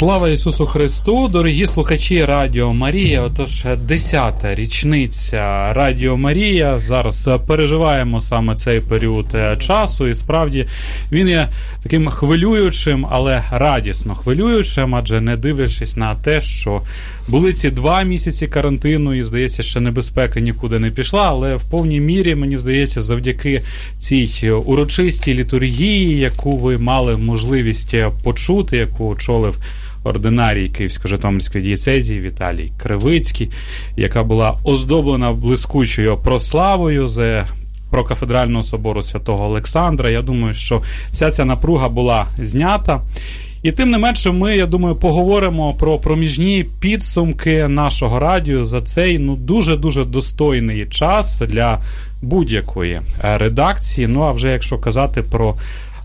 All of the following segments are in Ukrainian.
Слава Ісусу Христу, дорогі слухачі Радіо Марія. Отож, 10-та річниця Радіо Марія. Зараз переживаємо саме цей період часу, і справді він є таким хвилюючим, але радісно хвилюючим, адже не дивлячись на те, що були ці 2 місяці карантину, і, здається, ще небезпека нікуди не пішла, але в повній мірі, мені здається, завдяки цій урочистій літургії, яку ви мали можливість почути, яку очолив ординарій Київсько-Житомирської дієцезії Віталій Кривицький, яка була оздоблена блискучою прославою з прокафедрального собору Святого Олександра. Я думаю, що вся ця напруга була знята. І тим не менше ми, я думаю, поговоримо про проміжні підсумки нашого радіо за цей дуже-дуже достойний час для будь-якої редакції. Ну, а вже якщо казати про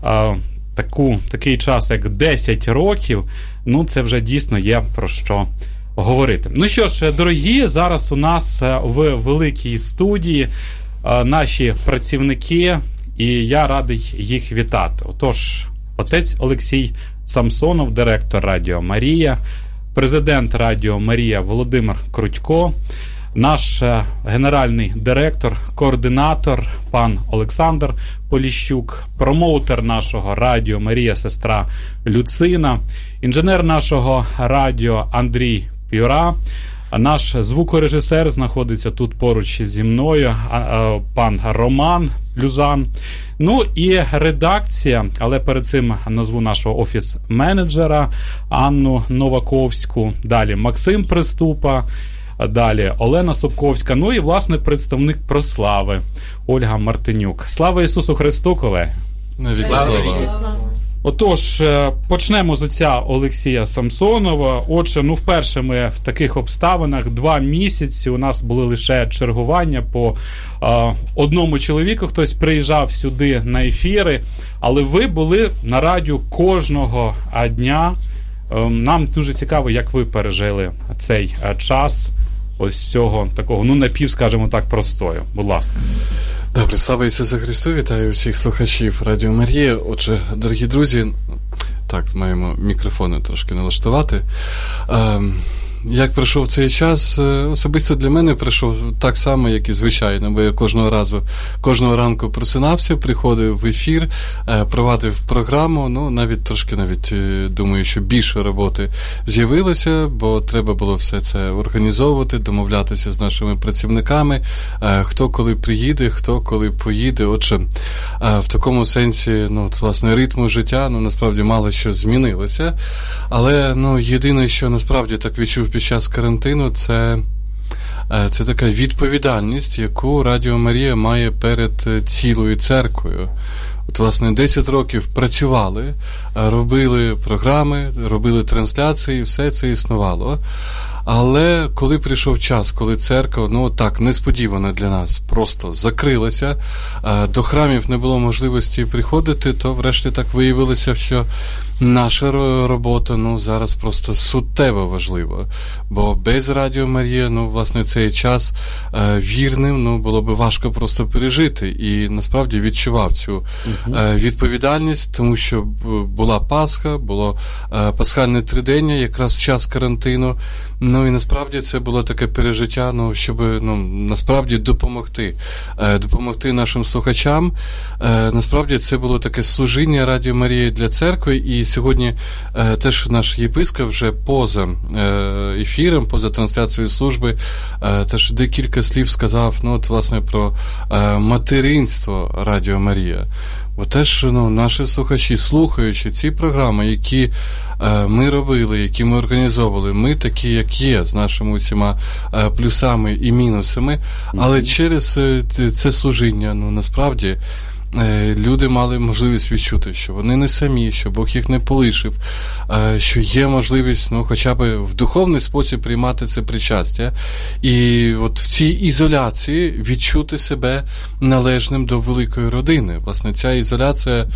такий час, як 10 років, це вже дійсно є про що говорити. Ну що ж, дорогі, зараз у нас в великій студії наші працівники, і я радий їх вітати. Отож, отець Олексій Самсонов, директор Радіо Марія, президент Радіо Марія Володимир Крутько, наш генеральний директор, координатор пан Олександр Поліщук, промоутер нашого Радіо Марія сестра Люцина, інженер нашого радіо Андрій Пюра, наш звукорежисер знаходиться тут поруч зі мною, пан Роман Люзан. Ну і редакція, але перед цим назву нашого офіс-менеджера Анну Новаковську, далі Максим Приступа, далі Олена Собковська, ну і, власне, представник прослави Ольга Мартинюк. Слава Ісусу Христу, колеги! Отож, почнемо з отця Олексія Самсонова. Отже, вперше ми в таких обставинах 2 місяці, у нас були лише чергування по одному чоловіку, хтось приїжджав сюди на ефіри, але ви були на радіо кожного дня. Нам дуже цікаво, як ви пережили цей час ось цього такого, напів, скажімо так, простою. Будь ласка. Добре, слава Ісусу Христу, вітаю всіх слухачів Радіо Марія. Отже, дорогі друзі, так, маємо мікрофони трошки налаштувати. Як пройшов цей час, особисто для мене пройшов так само, як і звичайно, бо я кожного ранку просинався, приходив в ефір, провадив програму, навіть думаю, що більше роботи з'явилося, бо треба було все це організовувати, домовлятися з нашими працівниками, хто коли приїде, хто коли поїде. Отже, в такому сенсі, власне, ритму життя, насправді мало що змінилося, але, єдине, що насправді так відчув під час карантину, це така відповідальність, яку Радіо Марія має перед цілою церквою. От, власне, 10 років працювали, робили програми, робили трансляції, все це існувало. Але коли прийшов час, коли церква, так, несподівано для нас, просто закрилася, до храмів не було можливості приходити, то врешті так виявилося, що наша робота, зараз просто суттєво важлива. Бо без Радіо Марія, власне, цей час вірним, було б важко просто пережити. І, насправді, відчував цю відповідальність, тому що була Пасха, було пасхальне тридення, якраз в час карантину. І, насправді, це було таке пережиття, щоб, насправді, допомогти нашим слухачам. Насправді, це було таке служіння Радіо Марії для церкви, і сьогодні теж наш єпископ вже поза ефіром, поза трансляцією служби, теж декілька слів сказав, власне, про материнство Радіо Марія. Бо теж, наші слухачі, слухаючи ці програми, які ми робили, які ми організовували, ми такі, як є, з нашими усіма плюсами і мінусами, але через це служіння, насправді, люди мали можливість відчути, що вони не самі, що Бог їх не полишив, що є можливість, хоча б в духовний спосіб приймати це причастя. І от в цій ізоляції відчути себе належним до великої родини. Власне, ця ізоляція,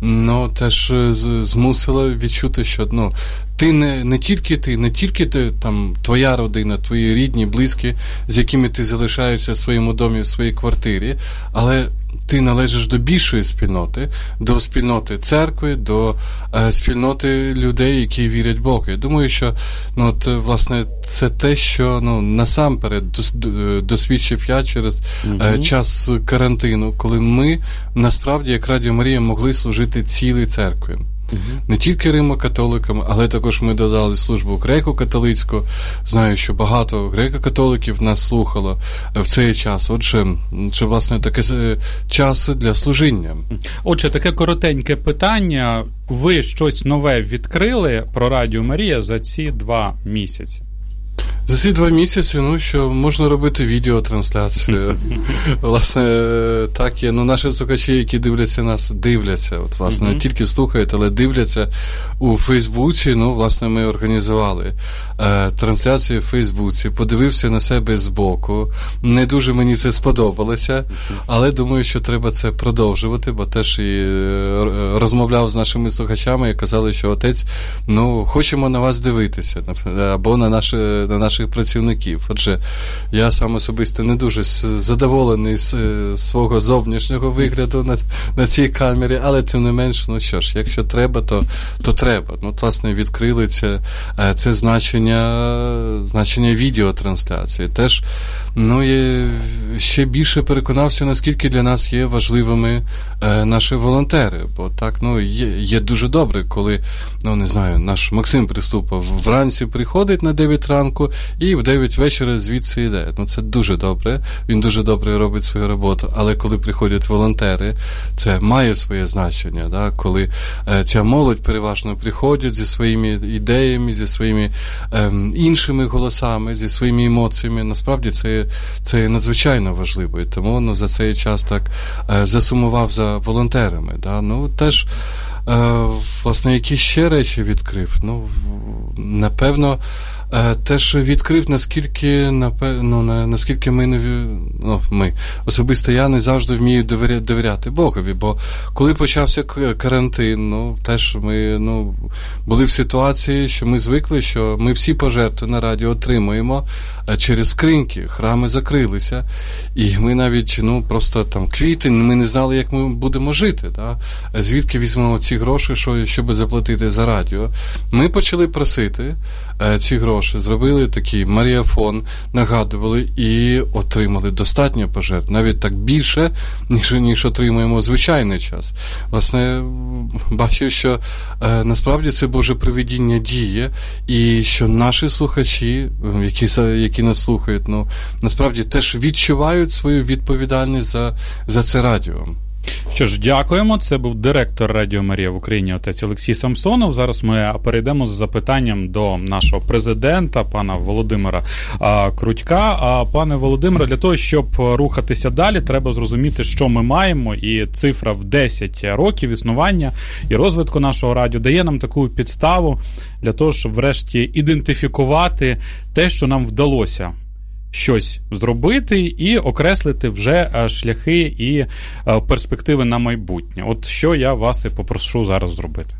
теж змусила відчути, що, ти не тільки ти, там, твоя родина, твої рідні, близькі, з якими ти залишаєшся в своєму домі, в своїй квартирі, але ти належиш до більшої спільноти, до спільноти церкви, до спільноти людей, які вірять в Бога. Я думаю, що власне, це те, що насамперед досвідчив я через час карантину, коли ми, насправді, як Радіо Марія, могли служити цілій церкві. Не тільки римо-католикам, але також ми додали службу греко-католицьку. Знаю, що багато греко-католиків нас слухало в цей час. Отже, це, власне, таке час для служіння. Отже, таке коротеньке питання. Ви щось нове відкрили про Радіо Марія за ці 2 місяці? За ці 2 місяці, що можна робити відеотрансляцію. Власне, так є. Наші слухачі, які дивляться нас, дивляться. От, власне, не тільки слухають, але дивляться у Фейсбуці. Власне, ми організували трансляцію в Фейсбуці. Подивився на себе збоку. Не дуже мені це сподобалося, але думаю, що треба це продовжувати, бо теж і розмовляв з нашими слухачами і казали, що отець, хочемо на вас дивитися, або на наших працівників. Отже, я сам особисто не дуже задоволений з свого зовнішнього вигляду на цій камері, але тим не менш, якщо треба, то треба. Власне, відкрили це значення відеотрансляції. Теж, я ще більше переконався, наскільки для нас є важливими наші волонтери. Бо так, є дуже добре, коли, наш Максим Приступов вранці приходить на 9 ранку і в 9 вечора звідси йде. Це дуже добре. Він дуже добре робить свою роботу. Але коли приходять волонтери, це має своє значення. Да? Коли ця молодь переважно приходять зі своїми ідеями, зі своїми іншими голосами, зі своїми емоціями, насправді це є надзвичайно важливо. І тому за цей час так засумував за волонтерами. Да? Теж, власне, які ще речі відкрив? Напевно, теж відкрив, наскільки ми, особисто я не завжди вмію довіряти Богові, бо коли почався карантин, теж ми були в ситуації, що ми звикли, що ми всі пожертви на радіо отримуємо через скриньки, храми закрилися, і ми навіть, просто там квітень, ми не знали, як ми будемо жити, да? Звідки візьмемо ці гроші, щоб заплатити за радіо. Ми почали просити ці гроші, зробили такий маріафон, нагадували і отримали достатньо пожертв, навіть так більше, ніж отримуємо в звичайний час. Власне, бачив, що насправді це Боже провидіння діє, і що наші слухачі, які нас слухають, насправді теж відчувають свою відповідальність за це радіо. Що ж, дякуємо. Це був директор Радіо Марія в Україні, отець Олексій Самсонов. Зараз ми перейдемо з запитанням до нашого президента, пана Володимира Крутька. Пане Володимире, для того, щоб рухатися далі, треба зрозуміти, що ми маємо, і цифра в 10 років існування і розвитку нашого радіо дає нам таку підставу для того, щоб врешті ідентифікувати те, що нам вдалося щось зробити і окреслити вже шляхи і перспективи на майбутнє. От що я вас і попрошу зараз зробити.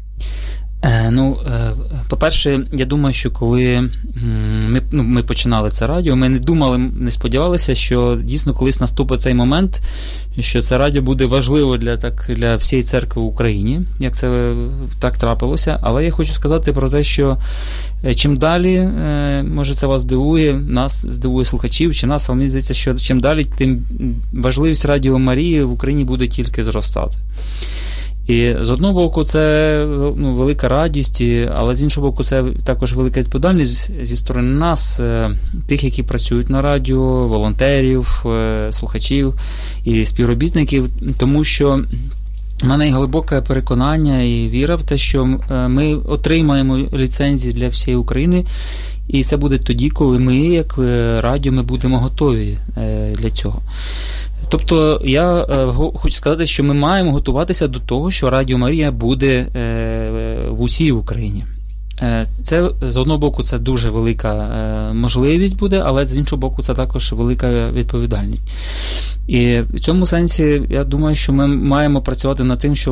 По-перше, я думаю, що коли ми починали це радіо, ми не думали, не сподівалися, що дійсно колись наступить цей момент, що це радіо буде важливо для всієї церкви в Україні, як це так трапилося. Але я хочу сказати про те, що чим далі, може це вас здивує, нас здивує слухачів, чи нас, але мені здається, що чим далі, тим важливість Радіо Марії в Україні буде тільки зростати. І з одного боку це велика радість, але з іншого боку це також велика відповідальність зі сторони нас, тих, які працюють на радіо, волонтерів, слухачів і співробітників, тому що в мене є глибоке переконання і віра в те, що ми отримаємо ліцензії для всієї України, і це буде тоді, коли ми, як радіо, ми будемо готові для цього. Тобто я хочу сказати, що ми маємо готуватися до того, що Радіо Марія буде в усій Україні. Це, з одного боку, це дуже велика можливість буде, але з іншого боку, це також велика відповідальність. І в цьому сенсі, я думаю, що ми маємо працювати над тим,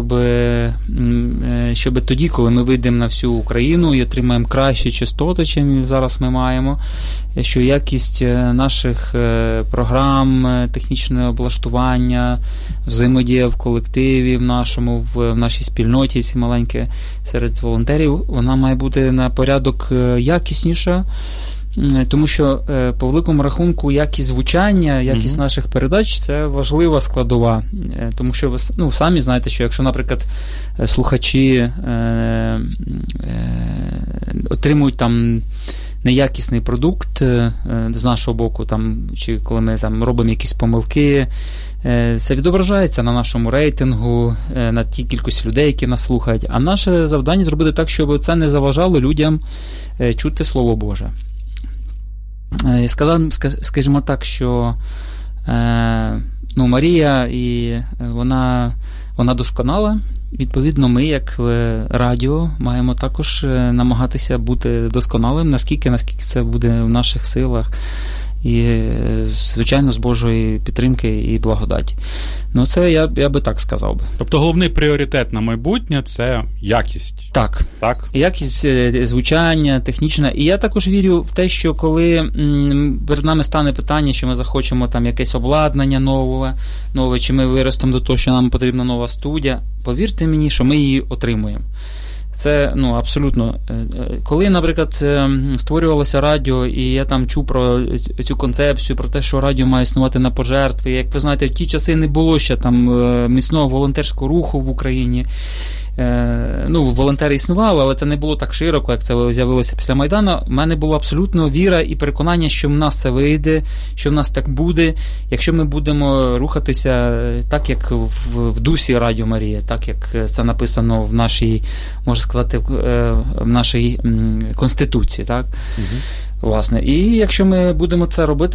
щоб тоді, коли ми вийдемо на всю Україну і отримаємо кращі частоти, чим зараз ми маємо, що якість наших програм, технічне облаштування, взаємодія в колективі в нашому, в нашій спільноті, ці маленькі серед волонтерів, вона має бути на порядок якісніша, тому що по великому рахунку якість звучання, якість наших передач – це важлива складова. Тому що ви самі знаєте, що якщо, наприклад, слухачі отримують там неякісний продукт з нашого боку, там, чи коли ми там робимо якісь помилки, це відображається на нашому рейтингу, на тій кількості людей, які нас слухають. А наше завдання зробити так, щоб це не заважало людям чути Слово Боже. Скажімо так, що Марія, і вона досконала. Відповідно, ми, як радіо, маємо також намагатися бути досконалим, наскільки це буде в наших силах. І, звичайно, з Божої підтримки і благодаті. Це я би так сказав би. Тобто головний пріоритет на майбутнє – це якість. Так. Якість звучання, технічна. І я також вірю в те, що коли перед нами стане питання, що ми захочемо там якесь обладнання нове, чи ми виростемо до того, що нам потрібна нова студія, повірте мені, що ми її отримуємо. Це, абсолютно. Коли, наприклад, створювалося радіо, і я там чув про цю концепцію, про те, що радіо має існувати на пожертви. Як ви знаєте, в ті часи не було ще там міцного волонтерського руху в Україні. Волонтери існували, але це не було так широко, як це з'явилося після Майдану. У мене була абсолютно віра і переконання, що в нас це вийде, що в нас так буде, якщо ми будемо рухатися так, як в дусі Радіо Марія, так, як це написано в нашій, можна сказати, в нашій Конституції, так? Власне. І якщо ми будемо це робити,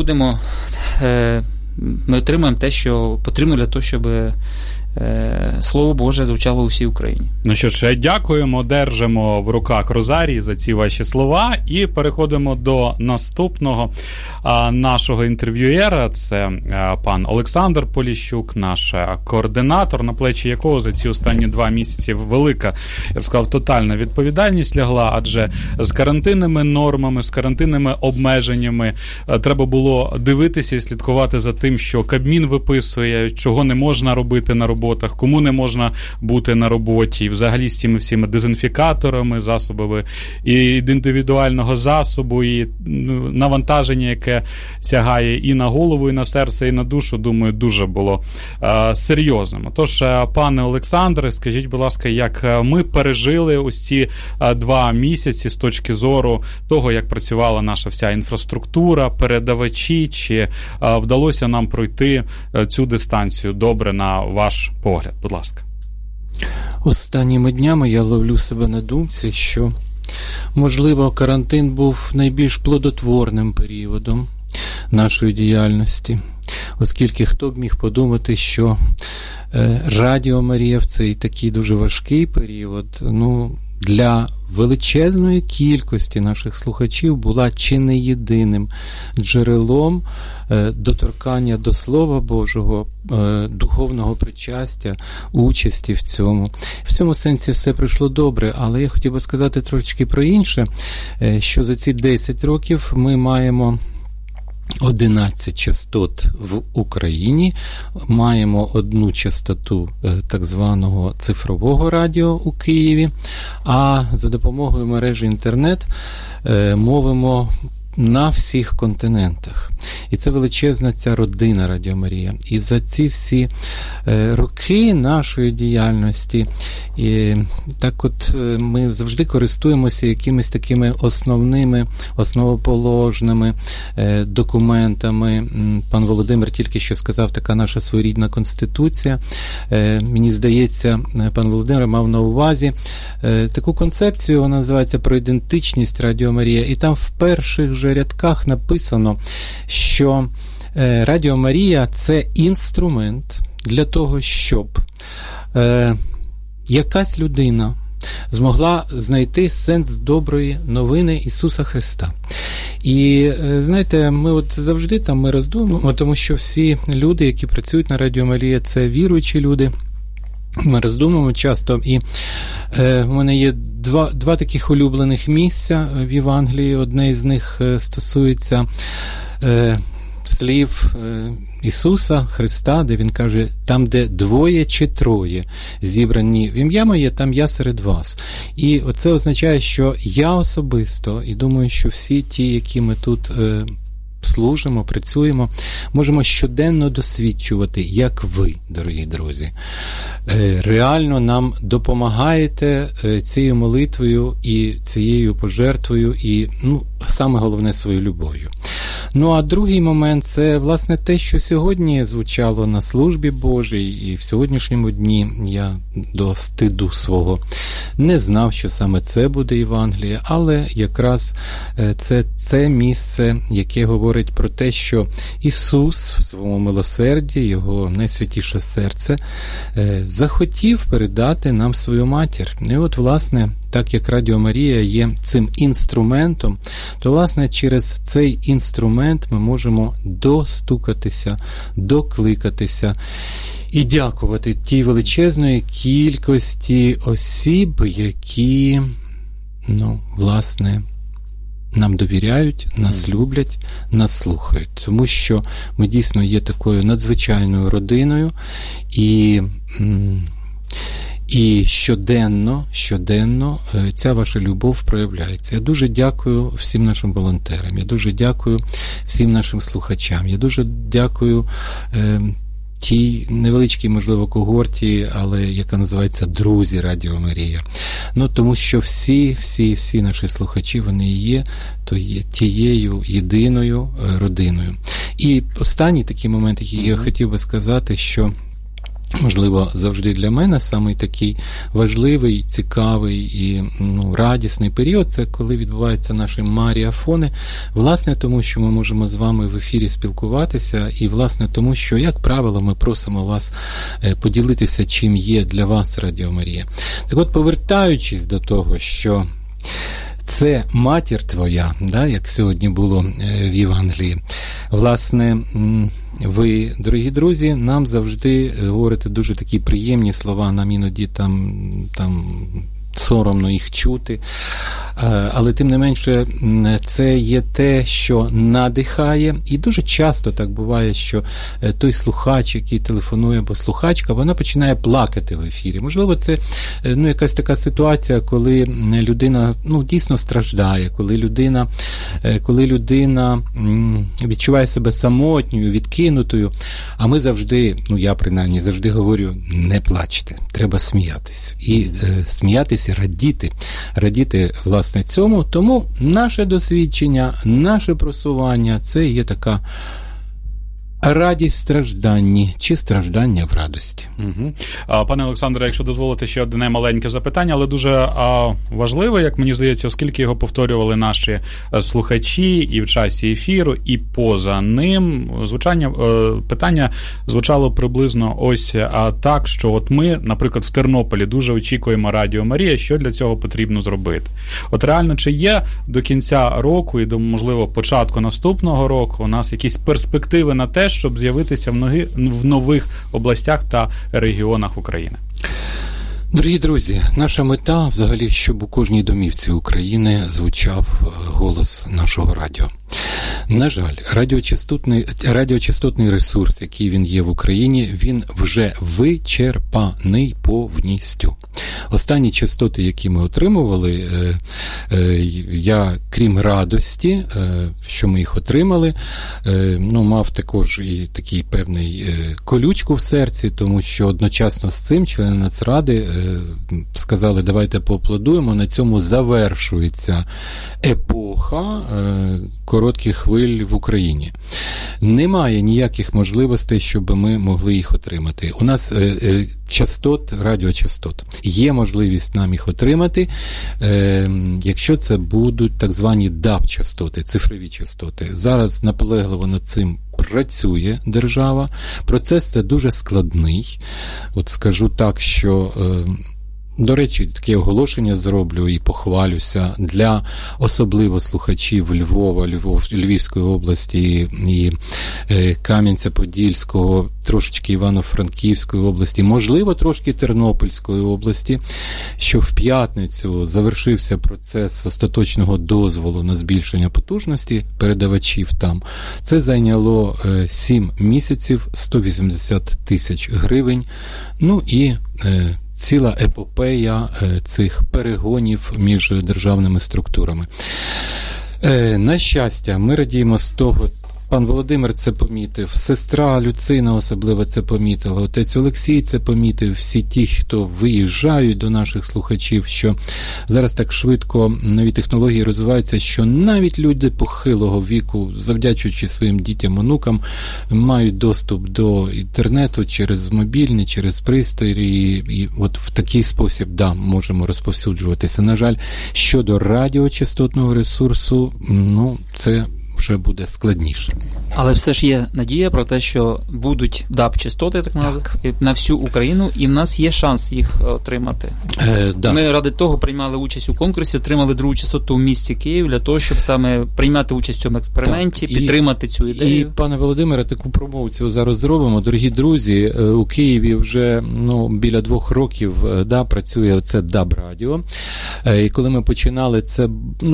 ми отримаємо те, що потрібно для того, щоб Слово Боже звучало у всій Україні. Що ж, дякуємо, держимо в руках розарій за ці ваші слова і переходимо до наступного нашого інтерв'юєра. Це пан Олександр Поліщук, наш координатор, на плечі якого за ці останні 2 місяці велика, я б сказав, тотальна відповідальність лягла, адже з карантинними нормами, з карантинними обмеженнями треба було дивитися і слідкувати за тим, що Кабмін виписує, чого не можна робити на роботах, кому не можна бути на роботі, і взагалі з цими всіми дезінфікаторами, засобами і індивідуального засобу, і навантаження, яке сягає і на голову, і на серце, і на душу, думаю, дуже було серйозним. Тож, пане Олександре, скажіть, будь ласка, як ми пережили ось ці 2 місяці з точки зору того, як працювала наша вся інфраструктура, передавачі, чи вдалося нам пройти цю дистанцію добре на ваш погляд? Будь ласка. Останніми днями я ловлю себе на думці, що, можливо, карантин був найбільш плодотворним періодом нашої діяльності, оскільки хто б міг подумати, що Радіо Марія в цей такий дуже важкий період, для величезної кількості наших слухачів була чи не єдиним джерелом доторкання до Слова Божого, духовного причастя, участі в цьому. В цьому сенсі все пройшло добре, але я хотів би сказати трошечки про інше, що за ці 10 років ми маємо 11 частот в Україні, маємо 1 частоту так званого цифрового радіо у Києві, а за допомогою мережі інтернет мовимо на всіх континентах. І це величезна ця родина Радіо Марія. І за ці всі роки нашої діяльності так от ми завжди користуємося якимись такими основоположними документами. Пан Володимир тільки що сказав, така наша своєрідна Конституція. Мені здається, пан Володимир мав на увазі таку концепцію, вона називається «Про ідентичність Радіо Марія». І там в перших же рядках написано, що Радіо Марія – це інструмент для того, щоб якась людина змогла знайти сенс доброї новини Ісуса Христа. І, знаєте, ми от завжди там ми роздумуємо, тому що всі люди, які працюють на Радіо Марія, це віруючі люди. Ми роздумуємо часто, і в мене є два таких улюблених місця в Євангелії. Одне із них стосується слів Ісуса Христа, де Він каже, там, де 2 чи 3 зібрані в ім'я моє, там я серед вас. І це означає, що я особисто, і думаю, що всі ті, які ми тут служимо, працюємо, можемо щоденно досвідчувати, як ви, дорогі друзі, реально нам допомагаєте цією молитвою і цією пожертвою і, саме головне, своєю любов'ю. Ну, а другий момент – це, власне, те, що сьогодні звучало на службі Божій, і в сьогоднішньому дні я до стиду свого не знав, що саме це буде Євангеліє, але якраз це місце, яке говорить про те, що Ісус в своєму милосерді, Його найсвятіше серце, захотів передати нам свою матір. І от, власне, так як Радіо Марія є цим інструментом, то, власне, через цей інструмент ми можемо достукатися, докликатися і дякувати тій величезної кількості осіб, які, власне, нам довіряють, нас люблять, нас слухають. Тому що ми дійсно є такою надзвичайною родиною, і щоденно ця ваша любов проявляється. Я дуже дякую всім нашим волонтерам, я дуже дякую всім нашим слухачам, я дуже дякую тій невеличкій, можливо, когорті, але яка називається «Друзі Радіо Марія». Тому що всі наші слухачі, вони є тією єдиною родиною. І останній такий момент, який я хотів би сказати, що можливо, завжди для мене самий такий важливий, цікавий і радісний період – це коли відбуваються наші маріафони, власне, тому що ми можемо з вами в ефірі спілкуватися, і, власне, тому що, як правило, ми просимо вас поділитися, чим є для вас Радіо Марія. Так от, повертаючись до того, що це матір твоя, як сьогодні було в Євангелії. Власне, ви, дорогі друзі, нам завжди говорите дуже такі приємні слова, нам іноді там соромно їх чути, але тим не менше це є те, що надихає, і дуже часто так буває, що той слухач, який телефонує, або слухачка, вона починає плакати в ефірі. Можливо, це якась така ситуація, коли людина дійсно страждає, коли людина відчуває себе самотньою, відкинутою, а ми завжди, я принаймні завжди говорю, не плачте, треба сміятися. І сміятися, радіти, власне, цьому. Тому наше досвідчення, наше просування – це є така радість в стражданні чи страждання в радості. Угу. Пане Олександре, якщо дозволите, ще одне маленьке запитання, але дуже важливе, як мені здається, оскільки його повторювали наші слухачі і в часі ефіру, і поза ним. Питання звучало приблизно ось так, що от ми, наприклад, в Тернополі дуже очікуємо Радіо Марія, що для цього потрібно зробити. От реально, чи є до кінця року і до, можливо, початку наступного року у нас якісь перспективи на те, щоб з'явитися в нових областях та регіонах України? Дорогі друзі, наша мета взагалі, щоб у кожній домівці України звучав голос нашого радіо. На жаль, радіочастотний ресурс, який він є в Україні, він вже вичерпаний повністю. Останні частоти, які ми отримували, я, крім радості, що ми їх отримали, мав також і такий певний колючку в серці, тому що одночасно з цим члени Нацради сказали, давайте поаплодуємо, на цьому завершується епоха коротких хвиль в Україні. Немає ніяких можливостей, щоб ми могли їх отримати. У нас радіочастот. Є можливість нам їх отримати, якщо це будуть так звані DAB-частоти, цифрові частоти. Зараз наполегливо над цим працює держава. Процес це дуже складний. От скажу так, що До речі, таке оголошення зроблю і похвалюся для особливо слухачів Львова, Львівської області і Кам'янця-Подільського, трошечки Івано-Франківської області, можливо, трошки Тернопільської області, що в п'ятницю завершився процес остаточного дозволу на збільшення потужності передавачів там. Це зайняло 7 місяців, 180 тисяч гривень, ну і ціла епопея цих перегонів між державними структурами. На щастя, ми радіємо з того, пан Володимир це помітив, сестра Люцина особливо це помітила, отець Олексій це помітив, всі ті, хто виїжджають до наших слухачів, що зараз так швидко нові технології розвиваються, що навіть люди похилого віку, завдячуючи своїм дітям, онукам, мають доступ до інтернету через мобільний, через пристрої, і от в такий спосіб, да, можемо розповсюджуватися. На жаль, щодо радіочастотного ресурсу, ну, це вже буде складніше. Але все ж є надія про те, що будуть DAB-частоти, так називають, на всю Україну, і в нас є шанс їх отримати. Да. Ми ради того приймали участь у конкурсі, отримали другу частоту в місті Київ, для того, щоб саме приймати участь в цьому експерименті, так, підтримати цю ідею. І, пане Володимире, таку промоцію зараз зробимо. Дорогі друзі, у Києві вже біля 2 років працює це DAB-радіо. І коли ми починали, це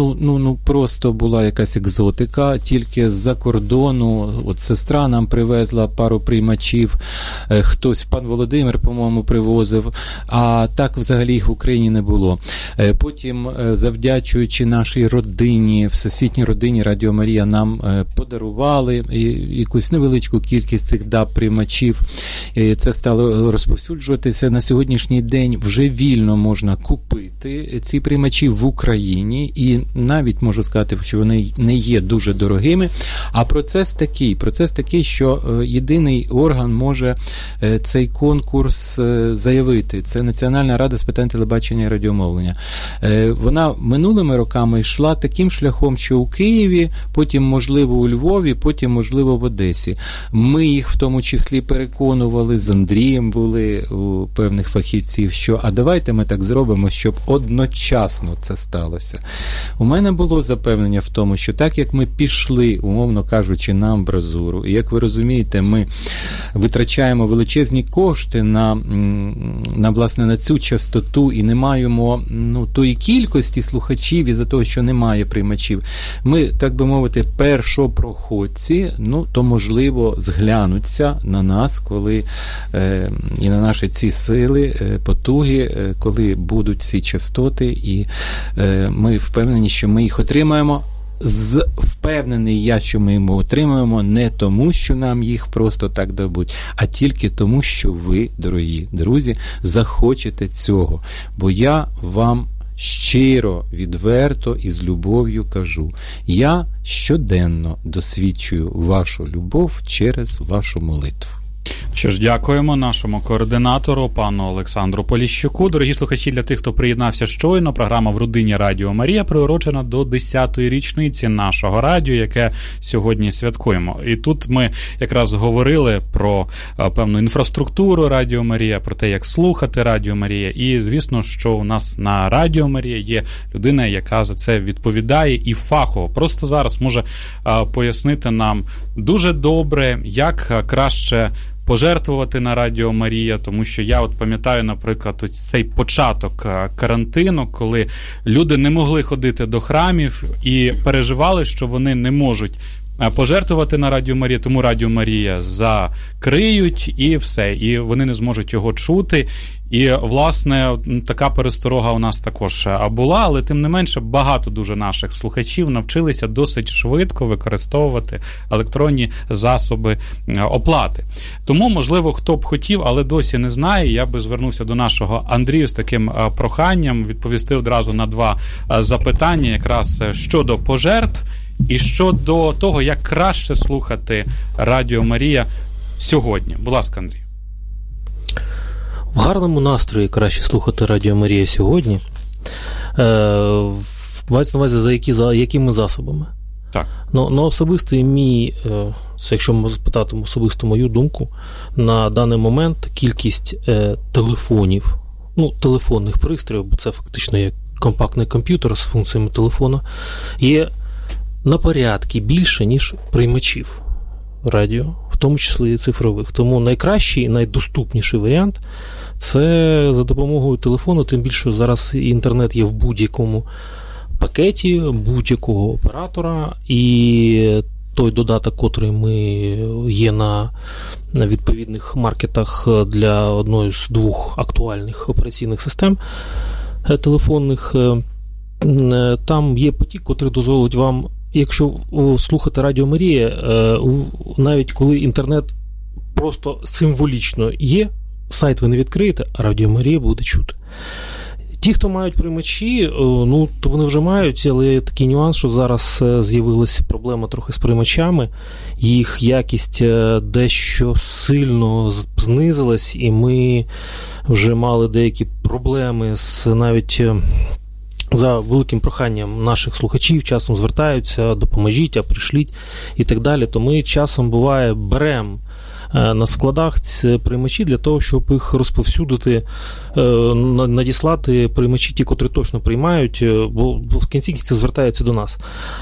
просто була якась екзотика, тільки з-за кордону. От сестра нам привезла пару приймачів, хтось, пан Володимир, по-моєму, привозив, а так взагалі їх в Україні не було. Потім, завдячуючи нашій родині, всесвітній родині Радіо Марія, нам подарували якусь невеличку кількість цих DAB-приймачів. Це стало розповсюджуватися. На сьогоднішній день вже вільно можна купити ці приймачі в Україні, і навіть можу сказати, що вони не є дуже дорогими, а процес такий, що єдиний орган може цей конкурс заявити. Це Національна рада з питань телебачення і радіомовлення. Вона минулими роками йшла таким шляхом, що у Києві, потім, можливо, у Львові, потім, можливо, в Одесі. Ми їх в тому числі переконували, з Андрієм були у певних фахівців, що а давайте ми так зробимо, щоб одночасно це сталося. У мене було запевнення в тому, що так як ми пішли, умовно кажучи, на амбразуру, і як ви розумієте, ми витрачаємо величезні кошти власне, на цю частоту і не маємо тої кількості слухачів із-за того, що немає приймачів. Ми, так би мовити, першопроходці, то, можливо, зглянуться на нас, коли і на наші ці сили, потуги, коли будуть ці частоти, і ми впевнені, що ми їх отримаємо. Впевнений я, що ми його отримаємо не тому, що нам їх просто так дадуть, а тільки тому, що ви, дорогі друзі, захочете цього. Бо я вам щиро, відверто і з любов'ю кажу, я щоденно досвідчую вашу любов через вашу молитву. Що ж, дякуємо нашому координатору, пану Олександру Поліщуку. Дорогі слухачі, для тих, хто приєднався щойно, програма «В родині Радіо Марія» приурочена до 10-ї річниці нашого радіо, яке сьогодні святкуємо. І тут ми якраз говорили про певну інфраструктуру Радіо Марія, про те, як слухати Радіо Марія. І, звісно, що у нас на Радіо Марія є людина, яка за це відповідає і фахово. Просто зараз може пояснити нам дуже добре, як краще пожертвувати на Радіо Марія, тому що я пам'ятаю, наприклад, цей початок карантину, коли люди не могли ходити до храмів і переживали, що вони не можуть пожертвувати на Радіо Марія, тому Радіо Марія закриють і все, і вони не зможуть його чути. І, власне, така пересторога у нас також була, але тим не менше багато дуже наших слухачів навчилися досить швидко використовувати електронні засоби оплати. Тому, можливо, хто б хотів, але досі не знає, я би звернувся до нашого Андрію з таким проханням відповісти одразу на 2 запитання, якраз щодо пожертв і щодо того, як краще слухати Радіо Марія сьогодні. Будь ласка, Андрій. В гарному настрої краще слухати Радіо Марія сьогодні. Мається на увазі, за якими засобами? Так. На особистий мій, якщо ми запитати особисто мою думку, на даний момент кількість телефонів телефонних пристроїв, бо це фактично є компактний комп'ютер з функціями телефона, є на порядки більше, ніж приймачів радіо, в тому числі і цифрових. Тому найкращий і найдоступніший варіант – це за допомогою телефону, тим більше зараз інтернет є в будь-якому пакеті, будь-якого оператора, і той додаток, котрий є на відповідних маркетах для одної з двох актуальних операційних систем телефонних, там є потік, котрий дозволить вам, якщо слухати Радіо Марія, навіть коли інтернет просто символічно є, сайт ви не відкриєте, а Радіо Марія буде чути. Ті, хто мають приймачі, то вони вже мають, але є такий нюанс, що зараз з'явилася проблема трохи з приймачами, їх якість дещо сильно знизилась, і ми вже мали деякі проблеми з навіть за великим проханням наших слухачів, часом звертаються, допоможіть, а прийшліть і так далі, то ми часом, буває, беремо на складах ці приймачі для того, щоб їх розповсюдити, надіслати приймачі ті, котрі точно приймають, бо в кінці це звертаються до нас.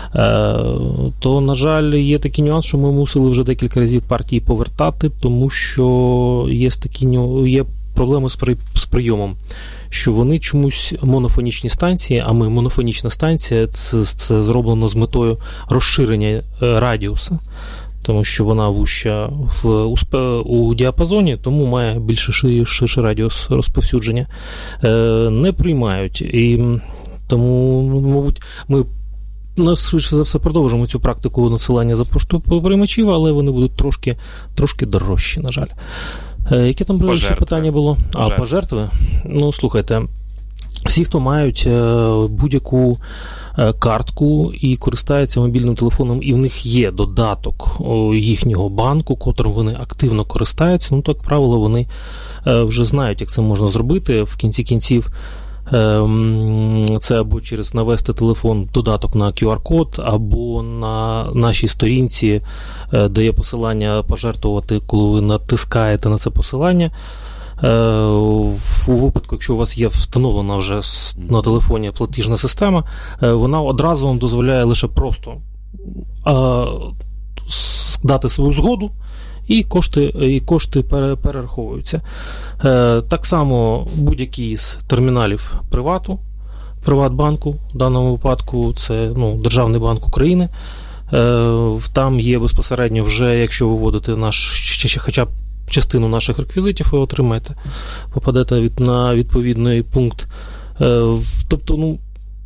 То, на жаль, є такий нюанс, що ми мусили вже декілька разів партії повертати, тому що є проблеми з прийомом, що вони чомусь монофонічні станції, а ми монофонічна станція, це зроблено з метою розширення радіуса, тому що вона вуща у діапазоні, тому має більше ширший радіус розповсюдження. Не приймають. І тому, мабуть, ми швидше за все продовжимо цю практику надсилання за пошту приймачів, але вони будуть трошки дорожчі, на жаль. Яке там ще питання було? Пожертви? Слухайте, всі, хто мають будь-яку картку і користаються мобільним телефоном, і в них є додаток їхнього банку, котрим вони активно користаються, то, як правило, вони вже знають, як це можна зробити. В кінці кінців це або через навести телефон додаток на QR-код, або на нашій сторінці, де є посилання пожертвувати, коли ви натискаєте на це посилання. У випадку, якщо у вас є встановлена вже на телефоні платіжна система, вона одразу вам дозволяє лише просто дати свою згоду, і кошти перераховуються. Так само будь-який з терміналів Приватбанку, в даному випадку це Державний банк України, там є безпосередньо вже, якщо виводите хоча б частину наших реквізитів, ви отримаєте, попадете на відповідний пункт. Тобто,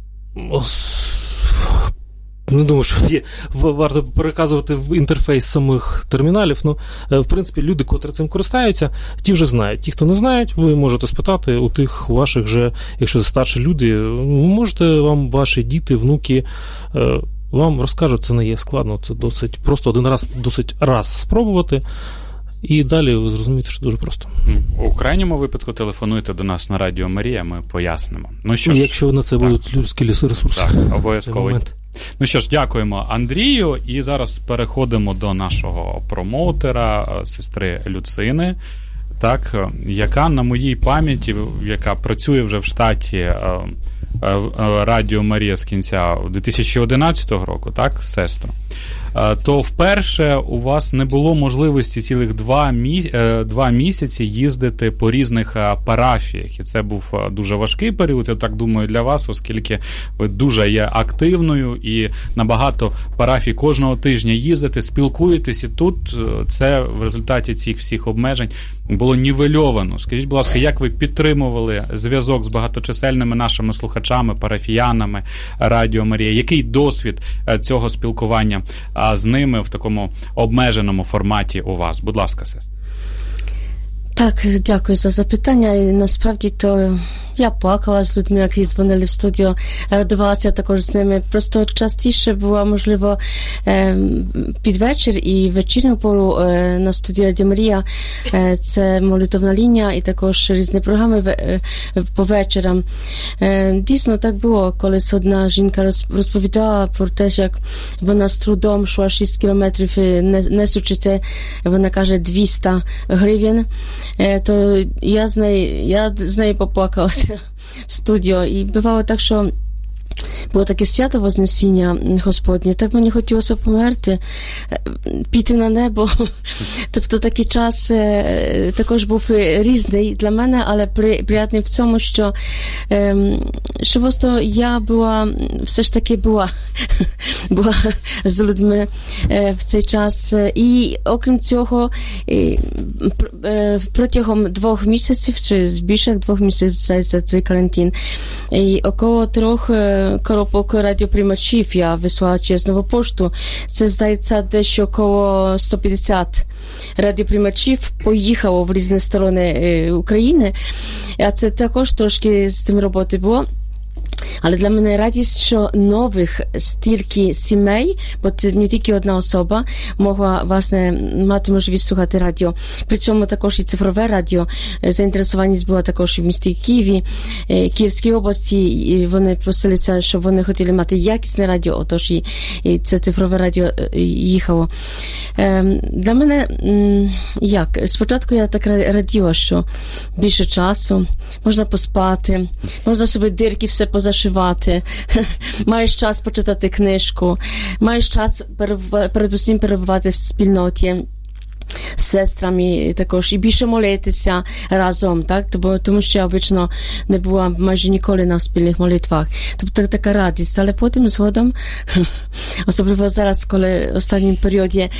не думаю, що варто переказувати в інтерфейс самих терміналів. В принципі, люди, котрі цим користаються, ті вже знають. Ті, хто не знають, ви можете спитати у тих ваших же, якщо це старші люди, можете вам ваші діти, внуки, вам розкажуть, це не є складно, це досить просто досить раз спробувати. І далі ви зрозумієте, що дуже просто. У крайньому випадку телефонуйте до нас на Радіо Марія, ми пояснимо. Якщо на це будуть людські ресурси. Так, обов'язково. Що ж, дякуємо Андрію, і зараз переходимо до нашого промоутера, сестри Люцини, яка на моїй пам'яті, яка працює вже в штаті Радіо Марія з кінця 2011 року, так, сестро? То вперше у вас не було можливості цілих 2 місяці їздити по різних парафіях. І це був дуже важкий період, я так думаю, для вас, оскільки ви дуже є активною і на багато парафій кожного тижня їздите, спілкуєтесь, і тут це в результаті цих всіх обмежень було нівельовано. Скажіть, будь ласка, як ви підтримували зв'язок з багаточисельними нашими слухачами, парафіянами Радіо Марія? Який досвід цього спілкування з ними в такому обмеженому форматі у вас? Будь ласка, сестра. Так, дякую за запитання. І насправді то я плакала з людьми, які дзвонили в студію, радувалася також з ними. Просто частіше було, можливо, під вечір і вечірню пору на студії Радіо Марія. Це молитовна лінія і також різні програми по вечорам. Дійсно, так було. Колись одна жінка розповідала про те, як вона з трудом йшла 6 кілометрів, несучи те, вона каже, 200 гривень. то я з нею поплакалася в студіо. І бувало так, що було таке свято Вознесіння Господнє, так мені хотілося померти, піти на небо. Тобто такий час також був різний для мене, але приємний в цьому, що просто я все ж таки була з людьми в цей час. І окрім цього, протягом 2 місяців, чи більше 2 місяців за цей карантин, і около 3 коробок радіоприймачів я вислала через нову пошту. Це, здається, дещо около 150 радіоприймачів поїхало в різні сторони України. А це також трошки з тим роботи було. Але для мене радість, що нових стільки сімей, бо це не тільки одна особа, могла, власне, мати можливість слухати радіо. Причому також і цифрове радіо. Заінтересованість була також і в місті Києві, Київській області, і вони просилися, щоб вони хотіли мати якісне радіо, отож і це цифрове радіо їхало. Для мене, як? Спочатку я так раділа, що більше часу, можна поспати, можна собі дирки все позашивати, маєш час почитати книжку, маєш час передусім перебувати в спільноті з сестрами також і більше молитися разом, так? Тому що я обично не була майже ніколи на спільних молитвах. Тобто така радість. Але потім згодом, особливо зараз, коли в останнім періоді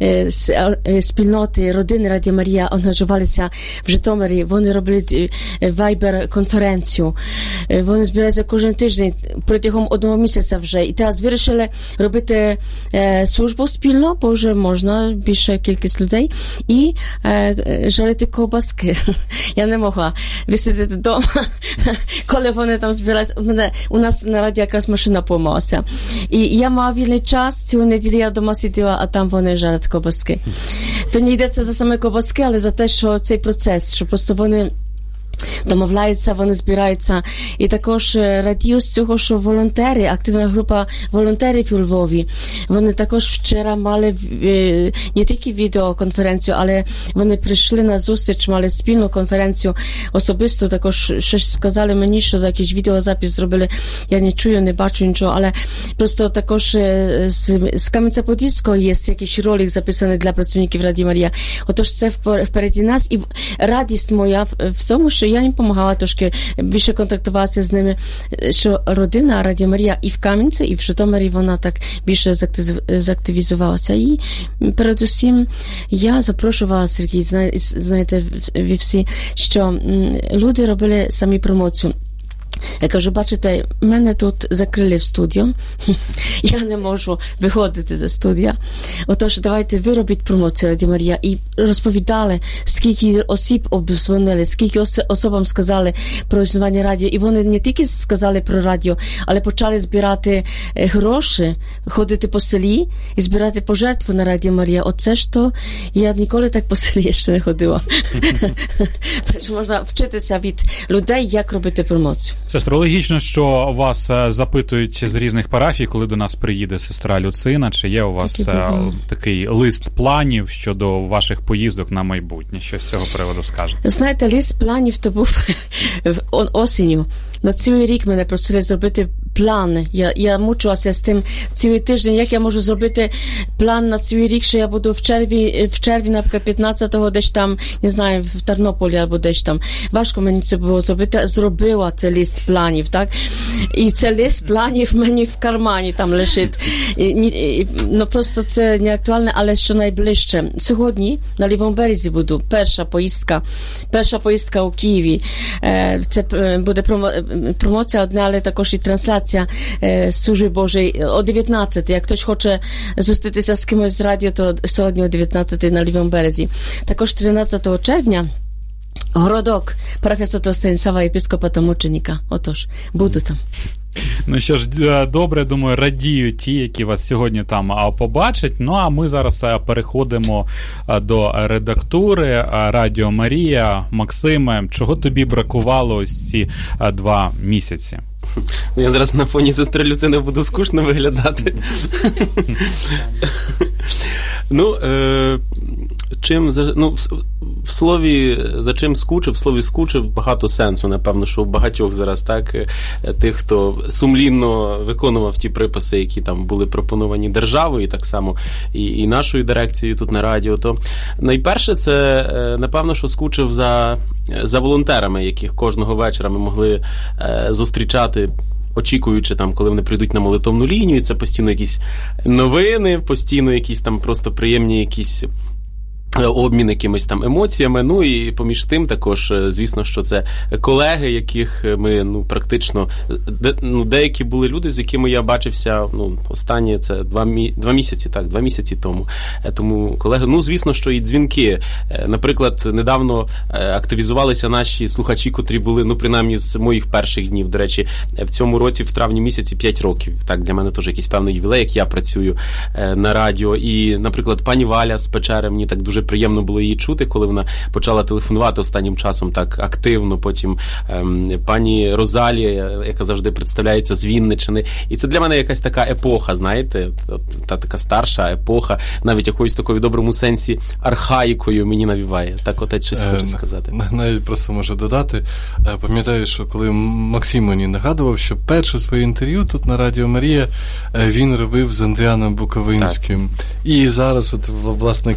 спільноти, родини Радіо Марія ангажувалися в Житомирі, вони роблять вайбер-конференцію. Вони збираються кожен тиждень протягом 1 місяця вже. І зараз вирішили робити службу спільно, бо вже можна більша кількість людей. І жарити ковбаски. Я не могла висидіти вдома, коли вони там збиралися. У нас на радіо якраз машина поламалася. І я мала вільний час, цілу неділю я вдома сиділа, а там вони жарять ковбаски. То не йдеться за саме ковбаски, але за те, що цей процес, що просто вони домовляються, вони збираються. І також радію з цього, що волонтери, активна група волонтерів у Львові, вони також вчора мали не тільки відеоконференцію, але вони прийшли на зустріч, мали спільну конференцію особисто, також щось сказали мені, що якийсь відеозапис зробили, я не чую, не бачу нічого, але просто також з Кам'янця-Подільського є якийсь ролик записаний для працівників Радіо Марія. Отож це впереді нас, і радість моя в тому, що я їм допомагала трошки більше контактуватися з ними, що родина Радіо Марія і в Кам'янці, і в Житомирі вона так більше заактивізувалася. І передусім я запрошувала, Сергій, знаєте, ви всі, що люди робили самі промоцію. Я кажу, бачите, мене тут закрили в студію, я не можу виходити зі студія. Отож, давайте ви робіть промоцію Радіо Марія. І розповідали, скільки осіб обдзвонили, скільки особам сказали про існування радіо. І вони не тільки сказали про радіо, але почали збирати гроші, ходити по селі і збирати пожертву на Радіо Марія. Оце ж то, я ніколи так по селі ще не ходила. Так що можна вчитися від людей, як робити промоцію. Сестро, логічно, що вас запитують з різних парафій, коли до нас приїде сестра Люцина, чи є у вас такий лист планів щодо ваших поїздок на майбутнє? Що з цього приводу скажете? Знаєте, лист планів то був осінню. На цілий рік мене просили зробити план. Я мучилася з тим цілий тиждень, як я можу зробити план на цілий рік, що я буду в червні, наприклад, 15-го десь там, не знаю, в Тернополі або десь там. Важко мені це було зробити. Зробила цей лист планів, так? І цей лист планів мені в кармані там лежить. Ну, просто це не актуальне, але що найближче. Сьогодні на Лівому березі буду. Перша поїздка у Києві. Це буде промоція одна, але також і трансляція Служби Божої о 19. Як хтось хоче зустрітися з кимось з радіо, то сьогодні о 19 на Лівому березі. Також 13 червня городок парафія Святого Станіслава, єпископа та мученика. Отож, буду там. Ну що ж, добре, думаю, радіють ті, які вас сьогодні там побачать. Ну, а ми зараз переходимо до редактури Радіо Марія. Максиме, чого тобі бракувало ось ці 2 місяці? Ну, я зараз на фоні сестри Люцини буду скучно виглядати. в слові «за чим скучив», в слові «скучив» багато сенсу, напевно, що у багатьох зараз, так, тих, хто сумлінно виконував ті приписи, які там були пропоновані державою, так само і нашою дирекцією тут на радіо, то найперше це, напевно, що скучив за волонтерами, яких кожного вечора ми могли зустрічати, очікуючи там, коли вони прийдуть на молитовну лінію, це постійно якісь новини, постійно якісь там просто приємні якісь обмін якимись там емоціями, ну і поміж тим також, звісно, що це колеги, яких ми, практично, деякі були люди, з якими я бачився, останні це 2 місяці тому. Тому, колеги, звісно, що і дзвінки. Наприклад, недавно активізувалися наші слухачі, котрі були, принаймні, з моїх перших днів. До речі, в цьому році, в травні місяці, 5 років. Так, для мене теж якийсь певний ювілей, як я працюю на радіо. І, наприклад, пані Валя з Печери, мені так дуже приємно було її чути, коли вона почала телефонувати останнім часом так активно, потім пані Розалія, яка завжди представляється з Вінниччини. І це для мене якась така епоха, знаєте, та така старша епоха, навіть якоюсь такою в доброму сенсі архаїкою мені навіває. Так отець щось хоче сказати. Навіть просто можу додати. Пам'ятаю, що коли Максим мені нагадував, що перше своє інтерв'ю тут на Радіо Марія він робив з Андріаном Буковинським. Так. І зараз, власне,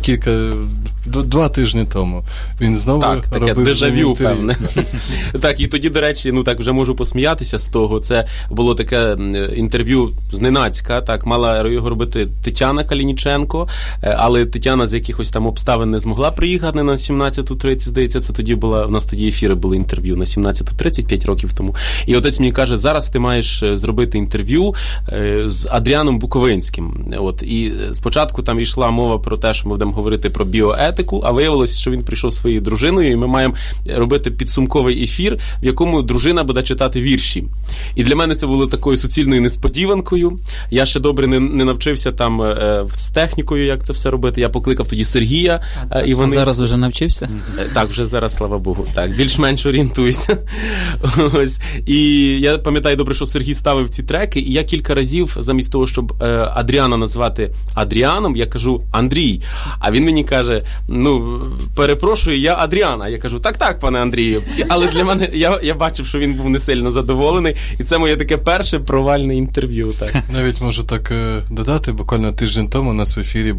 2 тижні тому він знову робив таке дежавю, певне. Так, і тоді, до речі, так вже можу посміятися з того. Це було таке інтерв'ю зненацька, так, мала його робити Тетяна Калініченко, але Тетяна з якихось там обставин не змогла приїхати на 17:30, здається, це тоді була, у нас тоді ефіри були інтерв'ю на 17:30, 5 років тому. І отець мені каже, зараз ти маєш зробити інтерв'ю з Адріаном Буковинським. І спочатку там йшла мова про те, що ми будемо говорити про біоетику, а виявилося, що він прийшов зі своєю дружиною, і ми маємо робити підсумковий ефір, в якому дружина буде читати вірші. І для мене це було такою суцільною несподіванкою. Я ще добре не навчився там з технікою, як це все робити. Я покликав тоді Сергія. І вони... Зараз вже навчився? Так, вже зараз, слава Богу. Так, більш-менш орієнтуюся. Ось. І я пам'ятаю добре, що Сергій ставив ці треки, і я кілька разів, замість того, щоб Адріана назвати Адріаном, я кажу Андрій. А він мені каже, перепрошую, я Адріан. А я кажу, так, пане Андрію. Але для мене, я бачив, що він був не сильно задоволений, і це моє таке перше провальне інтерв'ю. Так. Навіть можу так додати, буквально тиждень тому у нас в ефірі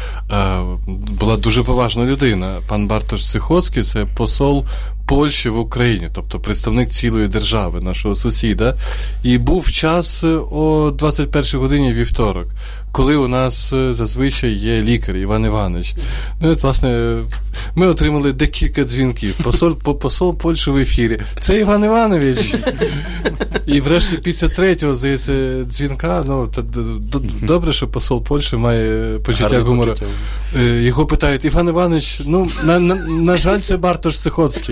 була дуже поважна людина. Пан Бартош Сихоцький, це посол Польщі в Україні, тобто представник цілої держави, нашого сусіда. І був час о 21 годині вівторок, коли у нас зазвичай є лікар Іван Іванович. Власне, ми отримали декілька дзвінків. Посол Польщі в ефірі. Це Іван Іванович. І врешті після 3-го, здається, дзвінка, добре, що посол Польщі має почуття гумору. Його питають, Іван Іванович, на жаль, це Бартош Сихоцький.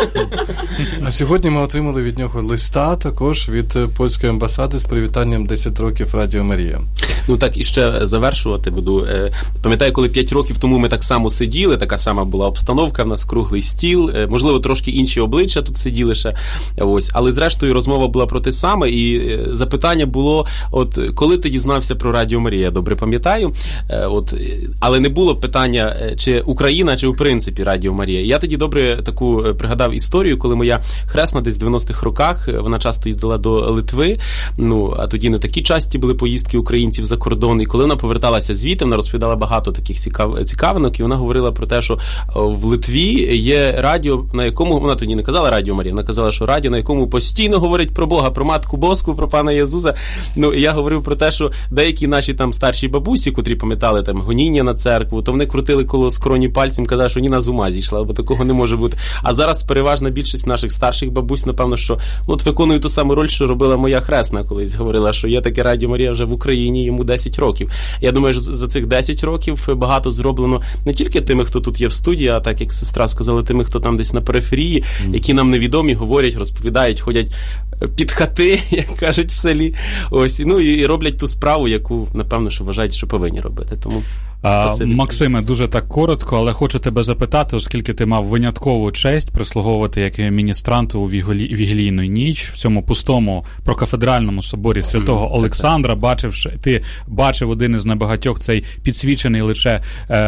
А сьогодні ми отримали від нього листа також від польської амбасади з привітанням 10 років Радіо Марія. Так, і ще завершувати буду. Пам'ятаю, коли 5 років тому ми так само сиділи, така сама була обстановка, в нас круглий стіл, можливо, трошки інші обличчя тут сиділи ще, але зрештою розмова була про те саме, і запитання було, коли ти дізнався про Радіо Марія, я добре пам'ятаю, але не було питання, чи Україна, чи в принципі Радіо Марія. Я тоді добре таку пригадав історію, коли моя хресна десь в 90-х роках, вона часто їздила до Литви, а тоді не такі часті були поїздки українців за кордон, і коли вона поверталася звідти, вона розповідала багато таких цікавинок, і вона говорила про те, що в Литві є радіо, на якому, вона тоді не казала Радіо Марія, вона казала, що радіо, на якому постійно говорять про Бога, про Матку Боску, про Пана Єзуса. І я говорив про те, що деякі наші там старші бабусі, котрі пам'ятали там гоніння на церкву, то вони крутили коло скроні пальцем, казали, що Ніна з ума зійшла, бо такого не може бути. А зараз переважна більшість наших старших бабусь, напевно, що виконує ту саму роль, що робила моя хресна колись, говорила, що є таке Радіо Марія вже в Україні, йому 10 років. Я думаю, що за цих 10 років багато зроблено не тільки тими, хто тут є в студії, а так, як сестра сказала, тими, хто там десь на периферії, які нам невідомі, говорять, розповідають, ходять під хати, як кажуть в селі. І роблять ту справу, яку, напевно, що вважають, що повинні робити. Тому Максиме, дуже так коротко, але хочу тебе запитати, оскільки ти мав виняткову честь прислуговувати як міністранту у вігілійну ніч в цьому пустому прокафедральному соборі Святого Олександра, ти бачив один із небагатьох цей підсвічений лише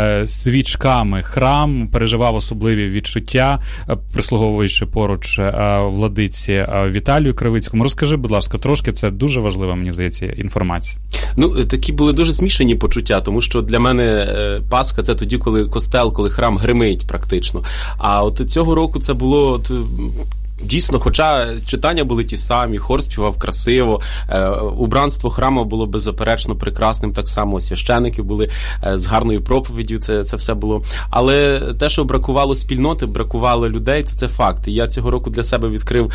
свічками храм, переживав особливі відчуття, прислуговуючи поруч владиці Віталію Кривицькому. Розкажи, будь ласка, трошки, це дуже важлива, мені здається, інформація. Такі були дуже змішані почуття, тому що для мене Пасха – це тоді, коли костел, коли храм гримить практично. А от цього року це було... Дійсно, хоча читання були ті самі, хор співав красиво, убранство храму було беззаперечно прекрасним, так само священики були з гарною проповіддю, це все було. Але те, що бракувало спільноти, бракувало людей, це факт. І я цього року для себе відкрив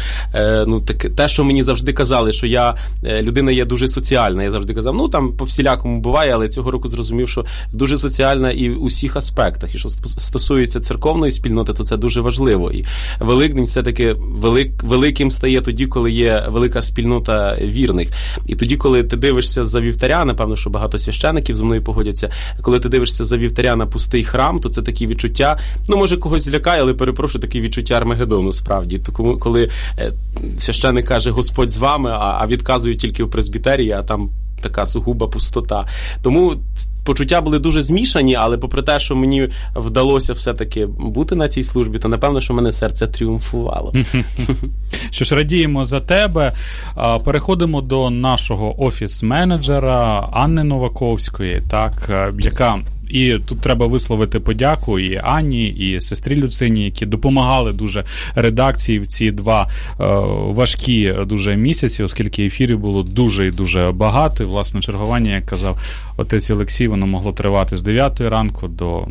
те, що мені завжди казали, що людина є дуже соціальна. Я завжди казав, там по всілякому буває, але цього року зрозумів, що дуже соціальна і в усіх аспектах. І що стосується церковної спільноти, то це дуже важливо. І Великдень все-таки великим стає тоді, коли є велика спільнота вірних. І тоді, коли ти дивишся за вівтаря, напевно, що багато священиків зі мною погодяться, коли ти дивишся за вівтаря на пустий храм, то це такі відчуття, може когось злякає, але перепрошую, такі відчуття Армагеддону, справді. Тому, коли священик каже «Господь з вами», а відказують тільки в пресбітерії, а там така сугуба пустота. Тому почуття були дуже змішані, але попри те, що мені вдалося все-таки бути на цій службі, то напевно, що в мене серце тріумфувало. Що ж, радіємо за тебе. Переходимо до нашого офіс-менеджера Анни Новаковської, яка... І тут треба висловити подяку і Анні, і сестрі Люцині, які допомагали дуже редакції в ці 2 важкі дуже місяці, оскільки ефірів було дуже і дуже багато. І, власне, чергування, як казав отець Олексій, воно могло тривати з 9 ранку до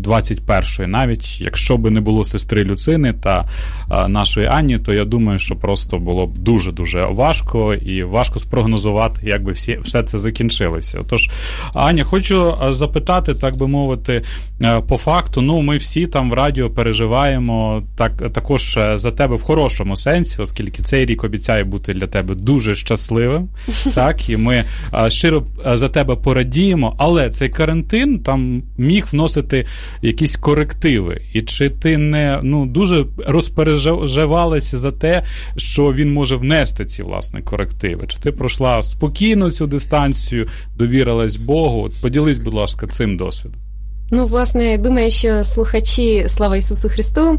21. Навіть якщо би не було сестри Люцини та нашої Анні, то я думаю, що просто було б дуже-дуже важко і важко спрогнозувати, як би все це закінчилося. Тож, Аня, хочу запитати, так би мовити, по факту, ми всі там в радіо переживаємо також за тебе в хорошому сенсі, оскільки цей рік обіцяє бути для тебе дуже щасливим, і ми щиро за тебе порадіємо, але цей карантин там міг вносити якісь корективи, і чи ти не дуже розпереживалася за те, що він може внести ці, власне, корективи? Чи ти пройшла спокійно цю дистанцію, довірилась Богу? Поділись, будь ласка, цим досвідом. Власне, думаю, що слухачі, слава Ісусу Христу,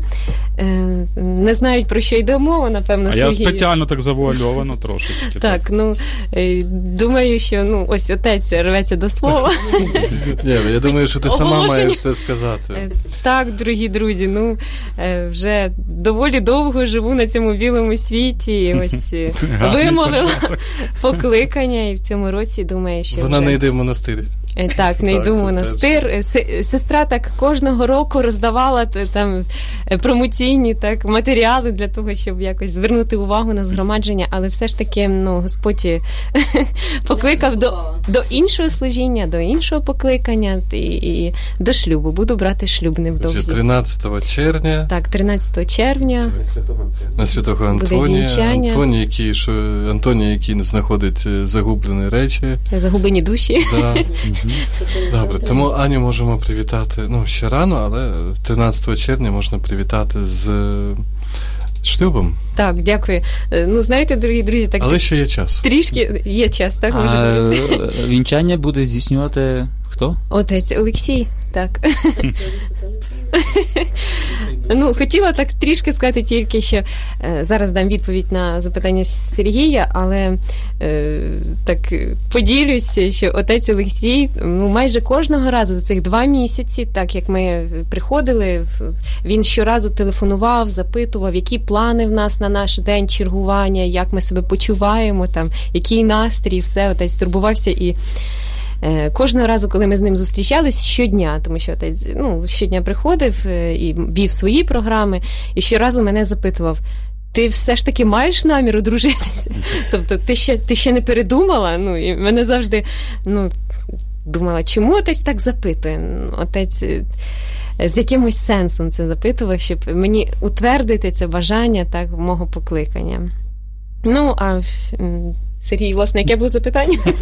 не знають, про що йде мова, напевно, Сергій. А я спеціально так завуальовано трошечки. Так, думаю, що, ось отець рветься до слова. Я думаю, що ти сама маєш це сказати. Так, дорогі друзі, вже доволі довго живу на цьому білому світі, і ось вимовила покликання, і в цьому році, думаю, що вона не йде в монастир. Так, не йду в монастир. Сестра так кожного року роздавала там промоційні матеріали для того, щоб якось звернути увагу на згромадження, але все ж таки, Господь покликав до іншого служіння, до іншого покликання і до шлюбу. Буду брати шлюб невдовзі. 13 червня. Так, 13 червня. На Святого Антонія. Антонія, який знаходить загублені речі. Загублені душі. Да. Добре, тому Аню можемо привітати, ще рано, але 13 червня можна привітати з шлюбом. Так, дякую. Знаєте, дорогі друзі, так... Але ще є час. Трішки є час, так? Вінчання буде здійснювати хто? Отець Олексій, так. Хотіла так трішки сказати тільки, що зараз дам відповідь на запитання Сергія, але так поділюся, що отець Олексій майже кожного разу за цих 2 місяці, так як ми приходили, він щоразу телефонував, запитував, які плани в нас на наш день чергування, як ми себе почуваємо, там, який настрій, все, отець турбувався і кожного разу, коли ми з ним зустрічались, щодня, тому що отець щодня приходив і вів свої програми, і щоразу мене запитував: ти все ж таки маєш намір одружитися? Тобто ти ще не передумала? І мене завжди думала, чому отець так запитує? Отець з якимось сенсом це запитував, щоб мені утвердити це бажання мого покликання. А Сергій, власне, яке було запитання?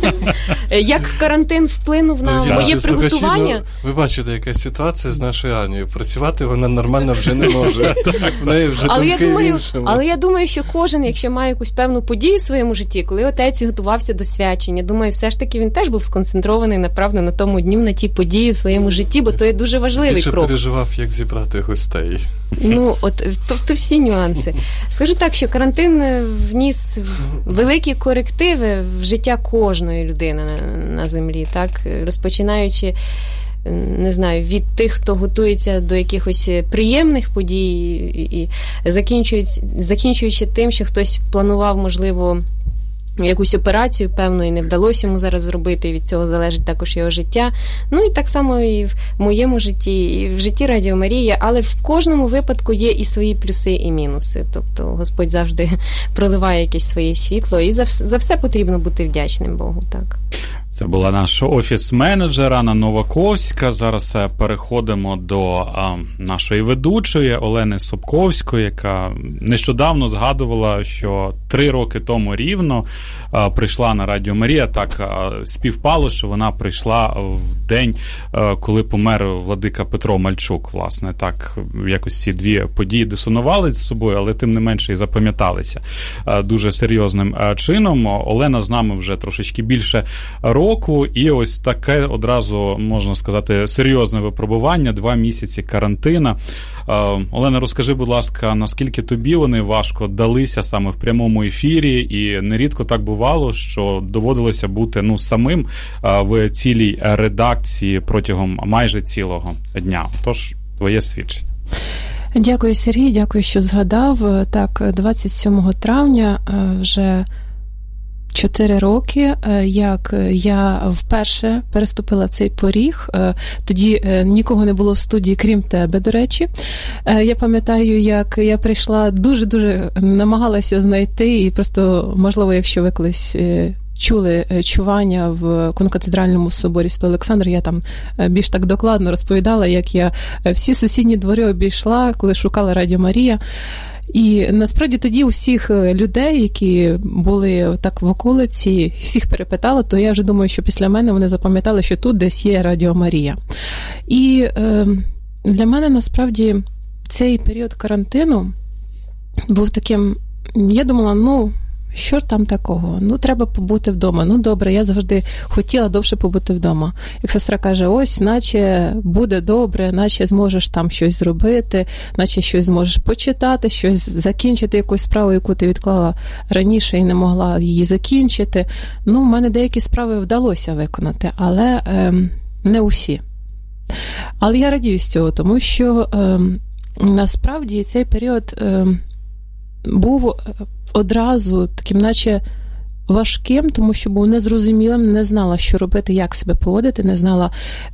як карантин вплинув на моє приготування. Ви бачите, яка ситуація з нашою Анією. Працювати вона нормально вже не може. В неї вже думки іншому. Але я думаю, що кожен, якщо має якусь певну подію в своєму житті, коли отець готувався до свячення, думаю, все ж таки він теж був сконцентрований, направду, на тому дню, на ті події в своєму житті, бо то є дуже важливий крок. Ти ще переживав, як зібрати гостей. Ну, тобто всі нюанси. Скажу так, що карантин вніс великі корективи в життя кожної людини на землі, так? Розпочинаючи, не знаю, від тих, хто готується до якихось приємних подій і закінчуючи тим, що хтось планував, можливо, якусь операцію, певно, і не вдалося йому зараз зробити, і від цього залежить також його життя. Ну, і так само і в моєму житті, і в житті Радіо Марія, але в кожному випадку є і свої плюси, і мінуси. Тобто Господь завжди проливає якесь своє світло, і за все потрібно бути вдячним Богу, так. Це була наша офіс-менеджер Анна Новаковська. Зараз переходимо до нашої ведучої Олени Собковської, яка нещодавно згадувала, що 3 роки тому рівно прийшла на Радіо Марія. Так співпало, що вона прийшла в день, коли помер владика Петро Мальчук. Власне, так якось ці дві події дисонували з собою, але тим не менше і запам'яталися дуже серйозним чином. Олена з нами вже трошечки більше року, і ось таке одразу, можна сказати, серйозне випробування, 2 місяці карантина. Олена, розкажи, будь ласка, наскільки тобі вони важко далися саме в прямому ефірі, і нерідко так бувало, що доводилося бути самим в цілій редакції протягом майже цілого дня. Тож, твоє свідчення. Дякую, Сергій, дякую, що згадав. Так, 27 травня вже 4 роки, як я вперше переступила цей поріг. Тоді нікого не було в студії, крім тебе, до речі. Я пам'ятаю, як я прийшла, дуже-дуже намагалася знайти, і просто, можливо, якщо ви колись чули чування в Конкатедральному соборі Святого Олександра, я там більш так докладно розповідала, як я всі сусідні двори обійшла, коли шукала Радіо Марія. І насправді тоді усіх людей, які були так в околиці, всіх перепитала, то я вже думаю, що після мене вони запам'ятали, що тут десь є Радіо Марія. І для мене насправді цей період карантину був таким, я думала, що ж там такого? Треба побути вдома. Добре, я завжди хотіла довше побути вдома. Як сестра каже, ось, наче буде добре, наче зможеш там щось зробити, наче щось зможеш почитати, щось закінчити, якусь справу, яку ти відклала раніше і не могла її закінчити. В мене деякі справи вдалося виконати, але не усі. Але я радію з цього, тому що насправді цей період був одразу таким, наче важким, тому що був незрозумілим, не знала, що робити, як себе поводити, не знала,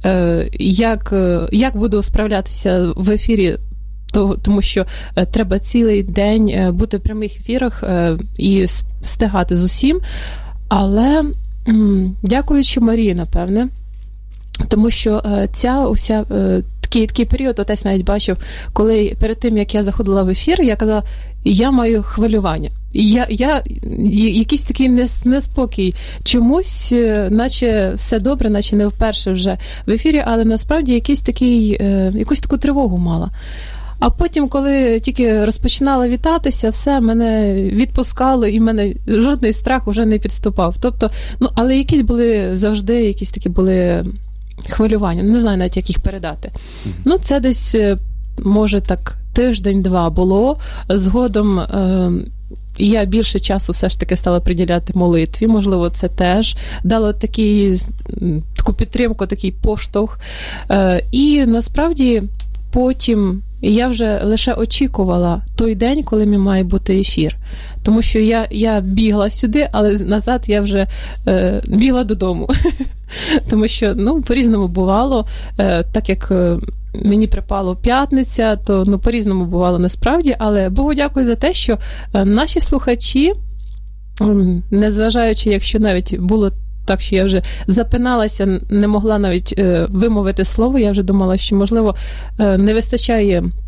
як буду справлятися в ефірі, тому що треба цілий день бути в прямих ефірах і встигати з усім. Але дякуючи Марії, напевне, тому що ця уся такий період, отець навіть бачив, коли перед тим, як я заходила в ефір, я казала, я маю хвилювання. Я якийсь такий неспокій. Чомусь, наче все добре, наче не вперше вже в ефірі, але насправді якусь таку тривогу мала. А потім, коли тільки розпочинала вітатися, все, мене відпускало, і мене жодний страх вже не підступав. Тобто, але якісь були завжди, якісь такі були хвилювання. Не знаю навіть, як їх передати. Це десь, може, так, тиждень-два було. Згодом я більше часу все ж таки стала приділяти молитві. Можливо, це теж дало таку підтримку, такий поштовх. І насправді потім я вже лише очікувала той день, коли мій має бути ефір. Тому що я бігла сюди, але назад я вже бігла додому. Тому що, по-різному бувало, так як мені припало п'ятниця, то по-різному бувало насправді, але Богу дякую за те, що наші слухачі, незважаючи, якщо навіть було так, що я вже запиналася, не могла навіть вимовити слово, я вже думала, що, можливо, не вистачає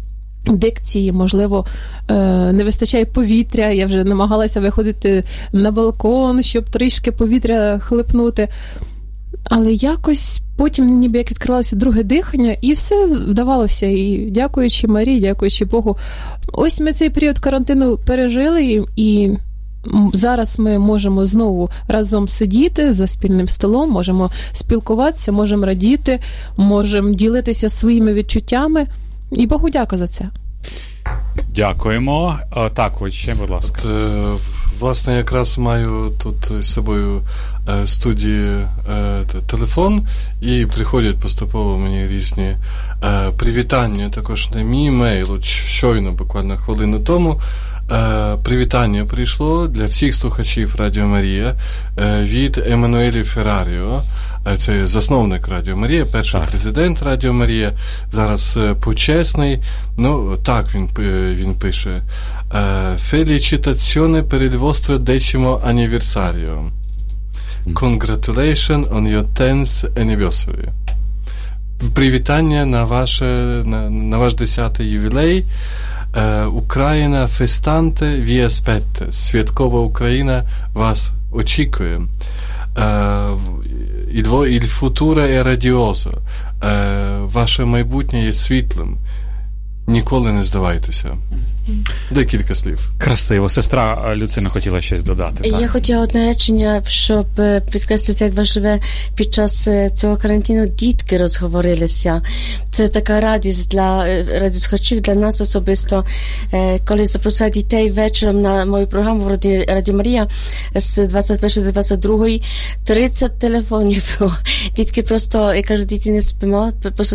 дикції, можливо, не вистачає повітря, я вже намагалася виходити на балкон, щоб трішки повітря хлипнути. Але якось потім ніби як відкривалося друге дихання, і все вдавалося. І дякуючи Марії, дякуючи Богу, ось ми цей період карантину пережили, і зараз ми можемо знову разом сидіти за спільним столом, можемо спілкуватися, можемо радіти, можемо ділитися своїми відчуттями. І Богу дяка за це. Дякуємо. Так, ось ще, будь ласка. Власне, якраз маю тут з собою студії телефон, і приходять поступово мені різні привітання, також на мій мейл, щойно, буквально хвилину тому. Привітання прийшло для всіх слухачів Радіо Марія від Еммануелі Ферраріо. Це засновник Радіо Марія, перший президент Радіо Марія, зараз почесний. Ну, так він пише. Felicitazione per il vostro 10º anniversario. Congratulations on your 10th anniversary. Привітання на ваш 10-й ювілей. Україна фестанте ві аспетте. Святкова Україна вас очікує. Il futuro è radioso. Ваше майбутнє є світлим. Ніколи не здавайтеся. Декілька слів. Красиво. Сестра Люцина хотіла щось додати. Так? Я хотіла одне речення, щоб підкреслити, як важливе під час цього карантину дітки розговорилися. Це така радість для радіослухачів, для нас особисто. Коли запросила дітей вечором на мою програму в Радіо Марія з 21 до 22, 30 телефонів було. Дітки просто, я кажу, діти не спимо, просто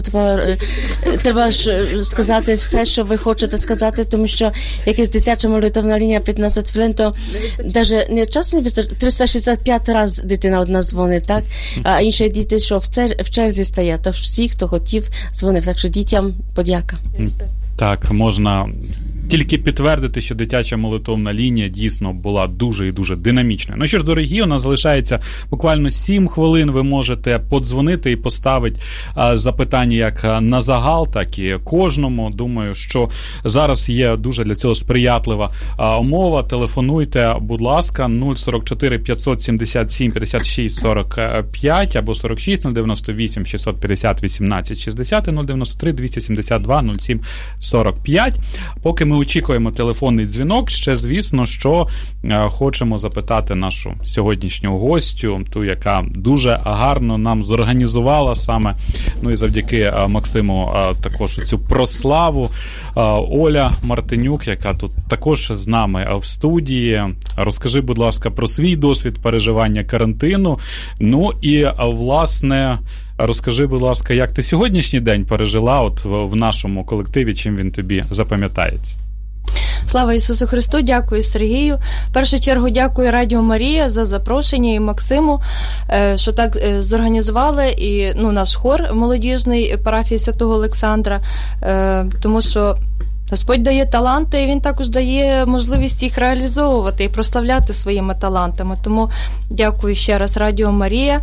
треба сказати все, що ви хочете сказати, тому що якась дитяча молитовна лінія 15 хвилин, то навіть не часу не вистачає, 365 разів дитина одна дзвонить, так? А інші діти, що в черзі стоять, то всі, хто хотів, дзвонив. Так що дітям подяка. Так, можна тільки підтвердити, що дитяча молитовна лінія дійсно була дуже і дуже динамічною. Ну що ж, дорогі, у нас залишається буквально 7 хвилин. Ви можете подзвонити і поставити запитання як на загал, так і кожному. Думаю, що зараз є дуже для цього сприятлива умова. Телефонуйте, будь ласка, 044 577 56 45 або 46 098 650 18 60 093 272 07 45. Поки ми очікуємо телефонний дзвінок, ще, звісно, що хочемо запитати нашу сьогоднішню гостю, ту, яка дуже гарно нам зорганізувала саме, ну і завдяки Максиму також цю прославу, Оля Мартинюк, яка тут також з нами в студії. Розкажи, будь ласка, про свій досвід переживання карантину. Ну і, власне, розкажи, будь ласка, як ти сьогоднішній день пережила от в нашому колективі, чим він тобі запам'ятається? Слава Ісусу Христу, дякую Сергію. В першу чергу дякую Радіо Марія за запрошення і Максиму, що так зорганізували і наш хор молодіжний парафії Святого Олександра, тому що Господь дає таланти, і Він також дає можливість їх реалізовувати і прославляти своїми талантами. Тому дякую ще раз Радіо Марія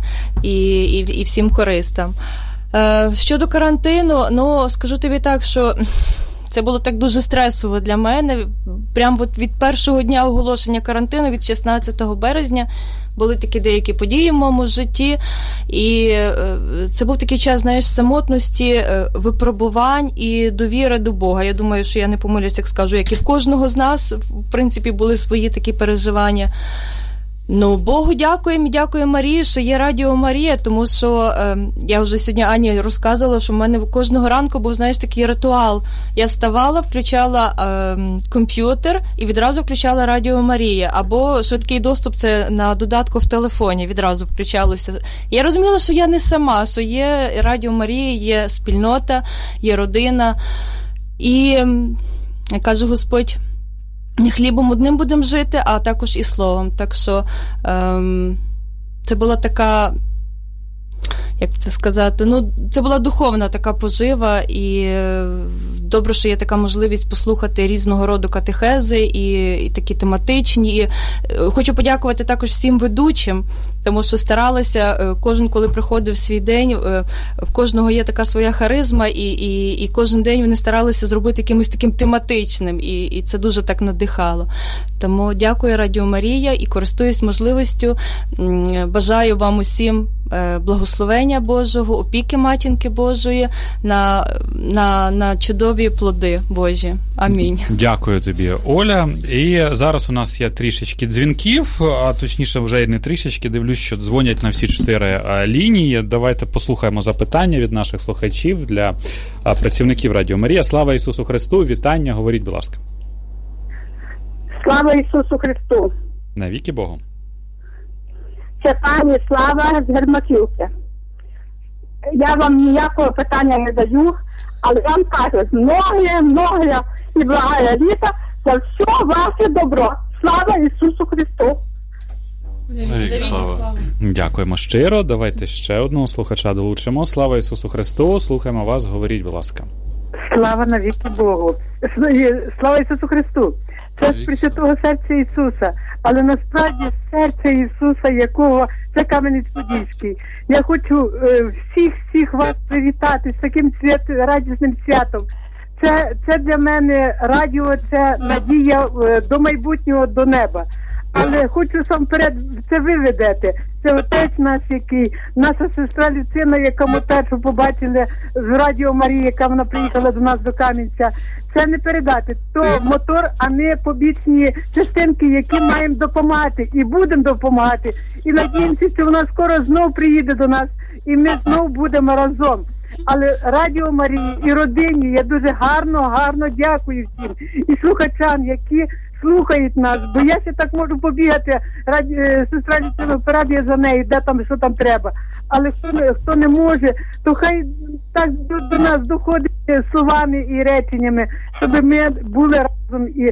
і всім хористам. Щодо карантину, скажу тобі так, що це було так дуже стресово для мене. Прямо від першого дня оголошення карантину, від 16 березня, були такі деякі події в моєму житті. І це був такий час, самотності, випробувань і довіри до Бога. Я думаю, що я не помилюсь, як скажу, як і в кожного з нас, в принципі, були свої такі переживання. Богу дякуємо і дякую Марії, що є Радіо Марія, тому що я вже сьогодні Ані розказувала, що в мене кожного ранку був, такий ритуал. Я вставала, включала комп'ютер і відразу включала Радіо Марія, або швидкий доступ, це на додатку в телефоні, відразу включалося. Я розуміла, що я не сама, що є Радіо Марія, є спільнота, є родина. І, я кажу, Господь, не хлібом одним будемо жити, а також і словом. Так що це була така, як це сказати, це була духовна така пожива, і добре, що є така можливість послухати різного роду катехези і такі тематичні. І хочу подякувати також всім ведучим, тому що старалися, кожен, коли приходив свій день, в кожного є така своя харизма, і кожен день вони старалися зробити якимось таким тематичним, і це дуже так надихало. Тому дякую Радіо Марія і користуюсь можливістю, бажаю вам усім благословення Божого, опіки Матінки Божої на чудові плоди Божі. Амінь. Дякую тобі, Оля. І зараз у нас є трішечки дзвінків, а точніше вже і не трішечки, дивлюсь, що дзвонять на всі 4 лінії. Давайте послухаємо запитання від наших слухачів для працівників Радіо Марія. Слава Ісусу Христу, вітання, говоріть, будь ласка. Слава Ісусу Христу! Навіки Богу! Це пані Слава з Гермаківки. Я вам ніякого питання не даю, але вам кажу, многое і благая літа за все ваше добро. Слава Ісусу Христу! Слава. Дякуємо щиро. Давайте ще одного слухача долучимо. Слава Ісусу Христу! Слухаємо вас, говоріть, будь ласка. Слава навіки Богу! Слава Ісусу Христу! Це з Пресвятого серця Ісуса, але насправді серце Ісуса, якого це Кам'янець-Подільський. Я хочу всіх вас привітати з таким радісним святом. Це для мене радіо, це надія до майбутнього, до неба. Але хочу сам вперед, це ви ведете. Це отець наш, який, наша сестра Люцина, яка ми першу побачили з Радіо Марії, яка вона приїхала до нас до Кам'янця. Це не передати. То мотор, а не побічні частинки, які маємо допомагати. І будемо допомагати. І надіємося, що вона скоро знов приїде до нас. І ми знов будемо разом. Але Радіо Марії і родині я дуже гарно дякую всім. І слухачам, які слухають нас, бо я ще так можу побігати, сестра Люцина порадує за нею, де там, що там треба. Але хто не може, то хай так до нас доходить словами і реченнями, щоб ми були разом і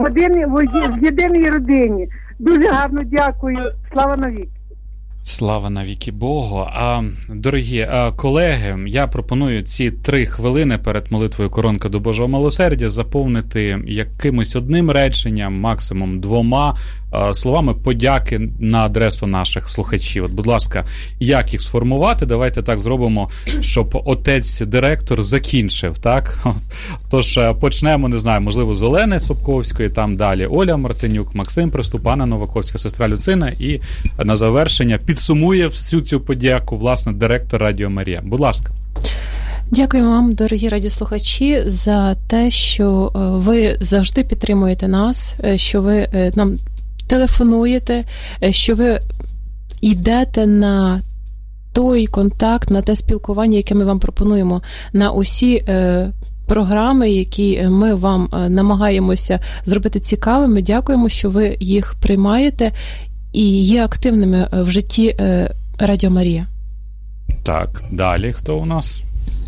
в єдиній родині. Дуже гарно дякую. Слава навіки. Слава навіки Богу. Дорогі колеги, я пропоную ці 3 хвилини перед молитвою «Коронка до Божого милосердя» заповнити якимось одним реченням, максимум 2 словами подяки на адресу наших слухачів. От, будь ласка, як їх сформувати? Давайте так зробимо, щоб отець-директор закінчив, так? Тож почнемо, не знаю, можливо, з Олени Собковської, там далі Оля Мартинюк, Максим Приступ, Анна Новаковська, сестра Люцина, і на завершення підсумує всю цю подяку, власне, директор Радіо Марія. Будь ласка. Дякую вам, дорогі радіослухачі, за те, що ви завжди підтримуєте нас, що ви нам телефонуєте, що ви йдете на той контакт, на те спілкування, яке ми вам пропонуємо, на усі програми, які ми вам намагаємося зробити цікавими. Дякуємо, що ви їх приймаєте і є активними в житті Радіо Марія. Так, далі хто у нас?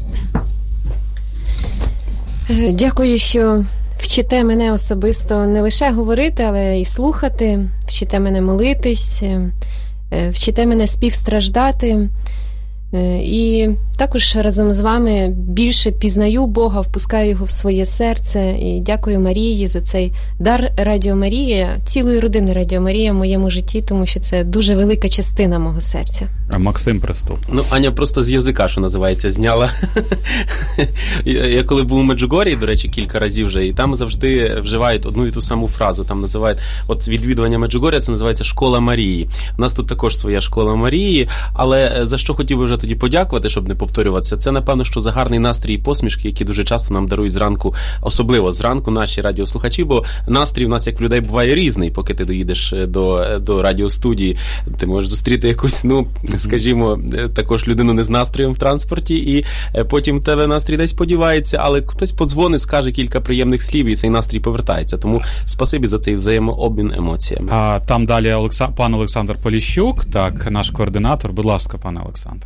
Дякую, що вчите мене особисто не лише говорити, але й слухати, вчите мене молитись, вчите мене співстраждати. І також разом з вами більше пізнаю Бога, впускаю його в своє серце. І дякую Марії за цей дар Радіо Марія, цілої родини Радіо Марія в моєму житті, тому що це дуже велика частина мого серця. А Максим Приступ. Ну, Аня просто з язика, що називається, зняла. Я коли був у Меджугорії, до речі, кілька разів вже, і там завжди вживають одну і ту саму фразу. Там називають, от відвідування Меджугорія, це називається «Школа Марії». У нас тут також своя школа Марії, але за що хотів би вже тоді подякувати, щоб не повторюватися, це, напевно, що за гарний настрій і посмішки, які дуже часто нам дарують зранку, особливо зранку наші радіослухачі, бо настрій в нас, як в людей, буває різний, поки ти доїдеш до радіостудії. Ти можеш зустріти якусь, скажімо, також людину не з настроєм в транспорті, і потім в тебе настрій десь подівається, але хтось подзвонить, скаже кілька приємних слів, і цей настрій повертається. Тому спасибі за цей взаємообмін емоціями. А там далі пан Олександр Поліщук, так, наш координатор. Будь ласка, пане Олександр.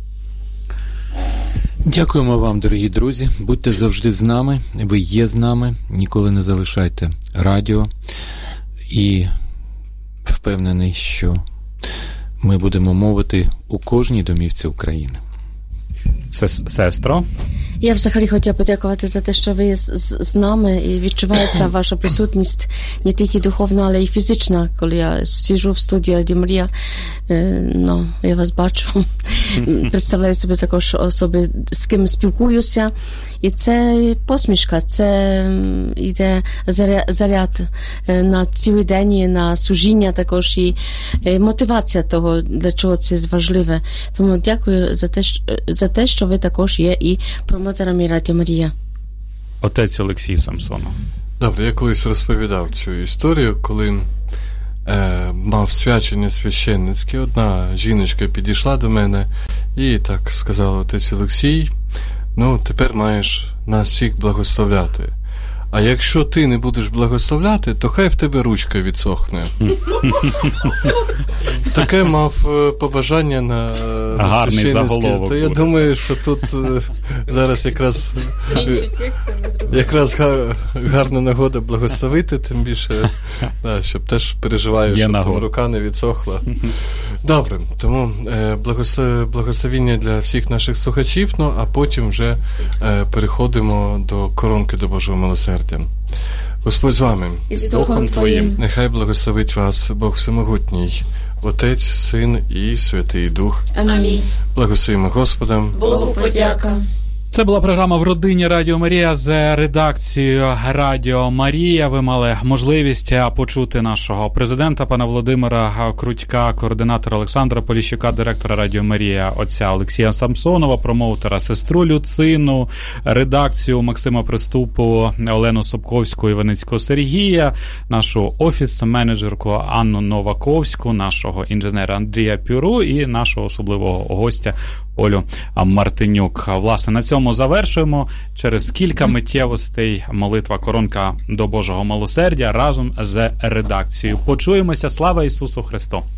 Дякуємо вам, дорогі друзі. Будьте завжди з нами. Ви є з нами. Ніколи не залишайте радіо. І впевнений, що ми будемо мовити у кожній домівці України. Сестро? Я взагалі хотіла подякувати за те, що ви з нами, і відчувається ваша присутність не тільки духовна, але й фізична. Коли я сиджу в студії Радіо Марія, я вас бачу, представляю собі також особи, з ким спілкуюся, і це посмішка, це йде заряд на цілий день, і на служіння також, і мотивація того, для чого це важливе. Тому дякую за те, що ви також є і промоторами Радіо Марія. Отець Олексій Самсонов. Добре, я колись розповідав цю історію, коли мав свячення священницьке. Одна жіночка підійшла до мене і так сказала: отець Олексій, тепер маєш нас всіх благословляти. А якщо ти не будеш благословляти, то хай в тебе ручка відсохне. Таке мав побажання на священницьке. То я думаю, що тут зараз якраз гарна нагода благословити, тим більше, щоб теж переживаю, щоб там рука не відсохла. Добре, тому благословіння для всіх наших слухачів, а потім вже переходимо до коронки до Божого милосердя. Господь з вами. І з Духом Твоїм. Нехай благословить вас Бог Всемогутній, Отець, Син і Святий Дух. Амінь. Благословимо Господа. Богу подяка. Це була програма «В родині Радіо Марія» з редакцією Радіо Марія. Ви мали можливість почути нашого президента, пана Володимира Крутька, координатора Олександра Поліщука, директора Радіо Марія, отця Олексія Самсонова, промоутера сестру Люцину, редакцію Максима Приступу, Олену Собковську, Іваницького Сергія, нашу офіс-менеджерку Анну Новаковську, нашого інженера Андрія Пюру і нашого особливого гостя Олю Мартинюк. Власне, на цьому завершуємо. Через кілька миттєвостей молитва коронка до Божого милосердя разом з редакцією. Почуємося. Слава Ісусу Христу!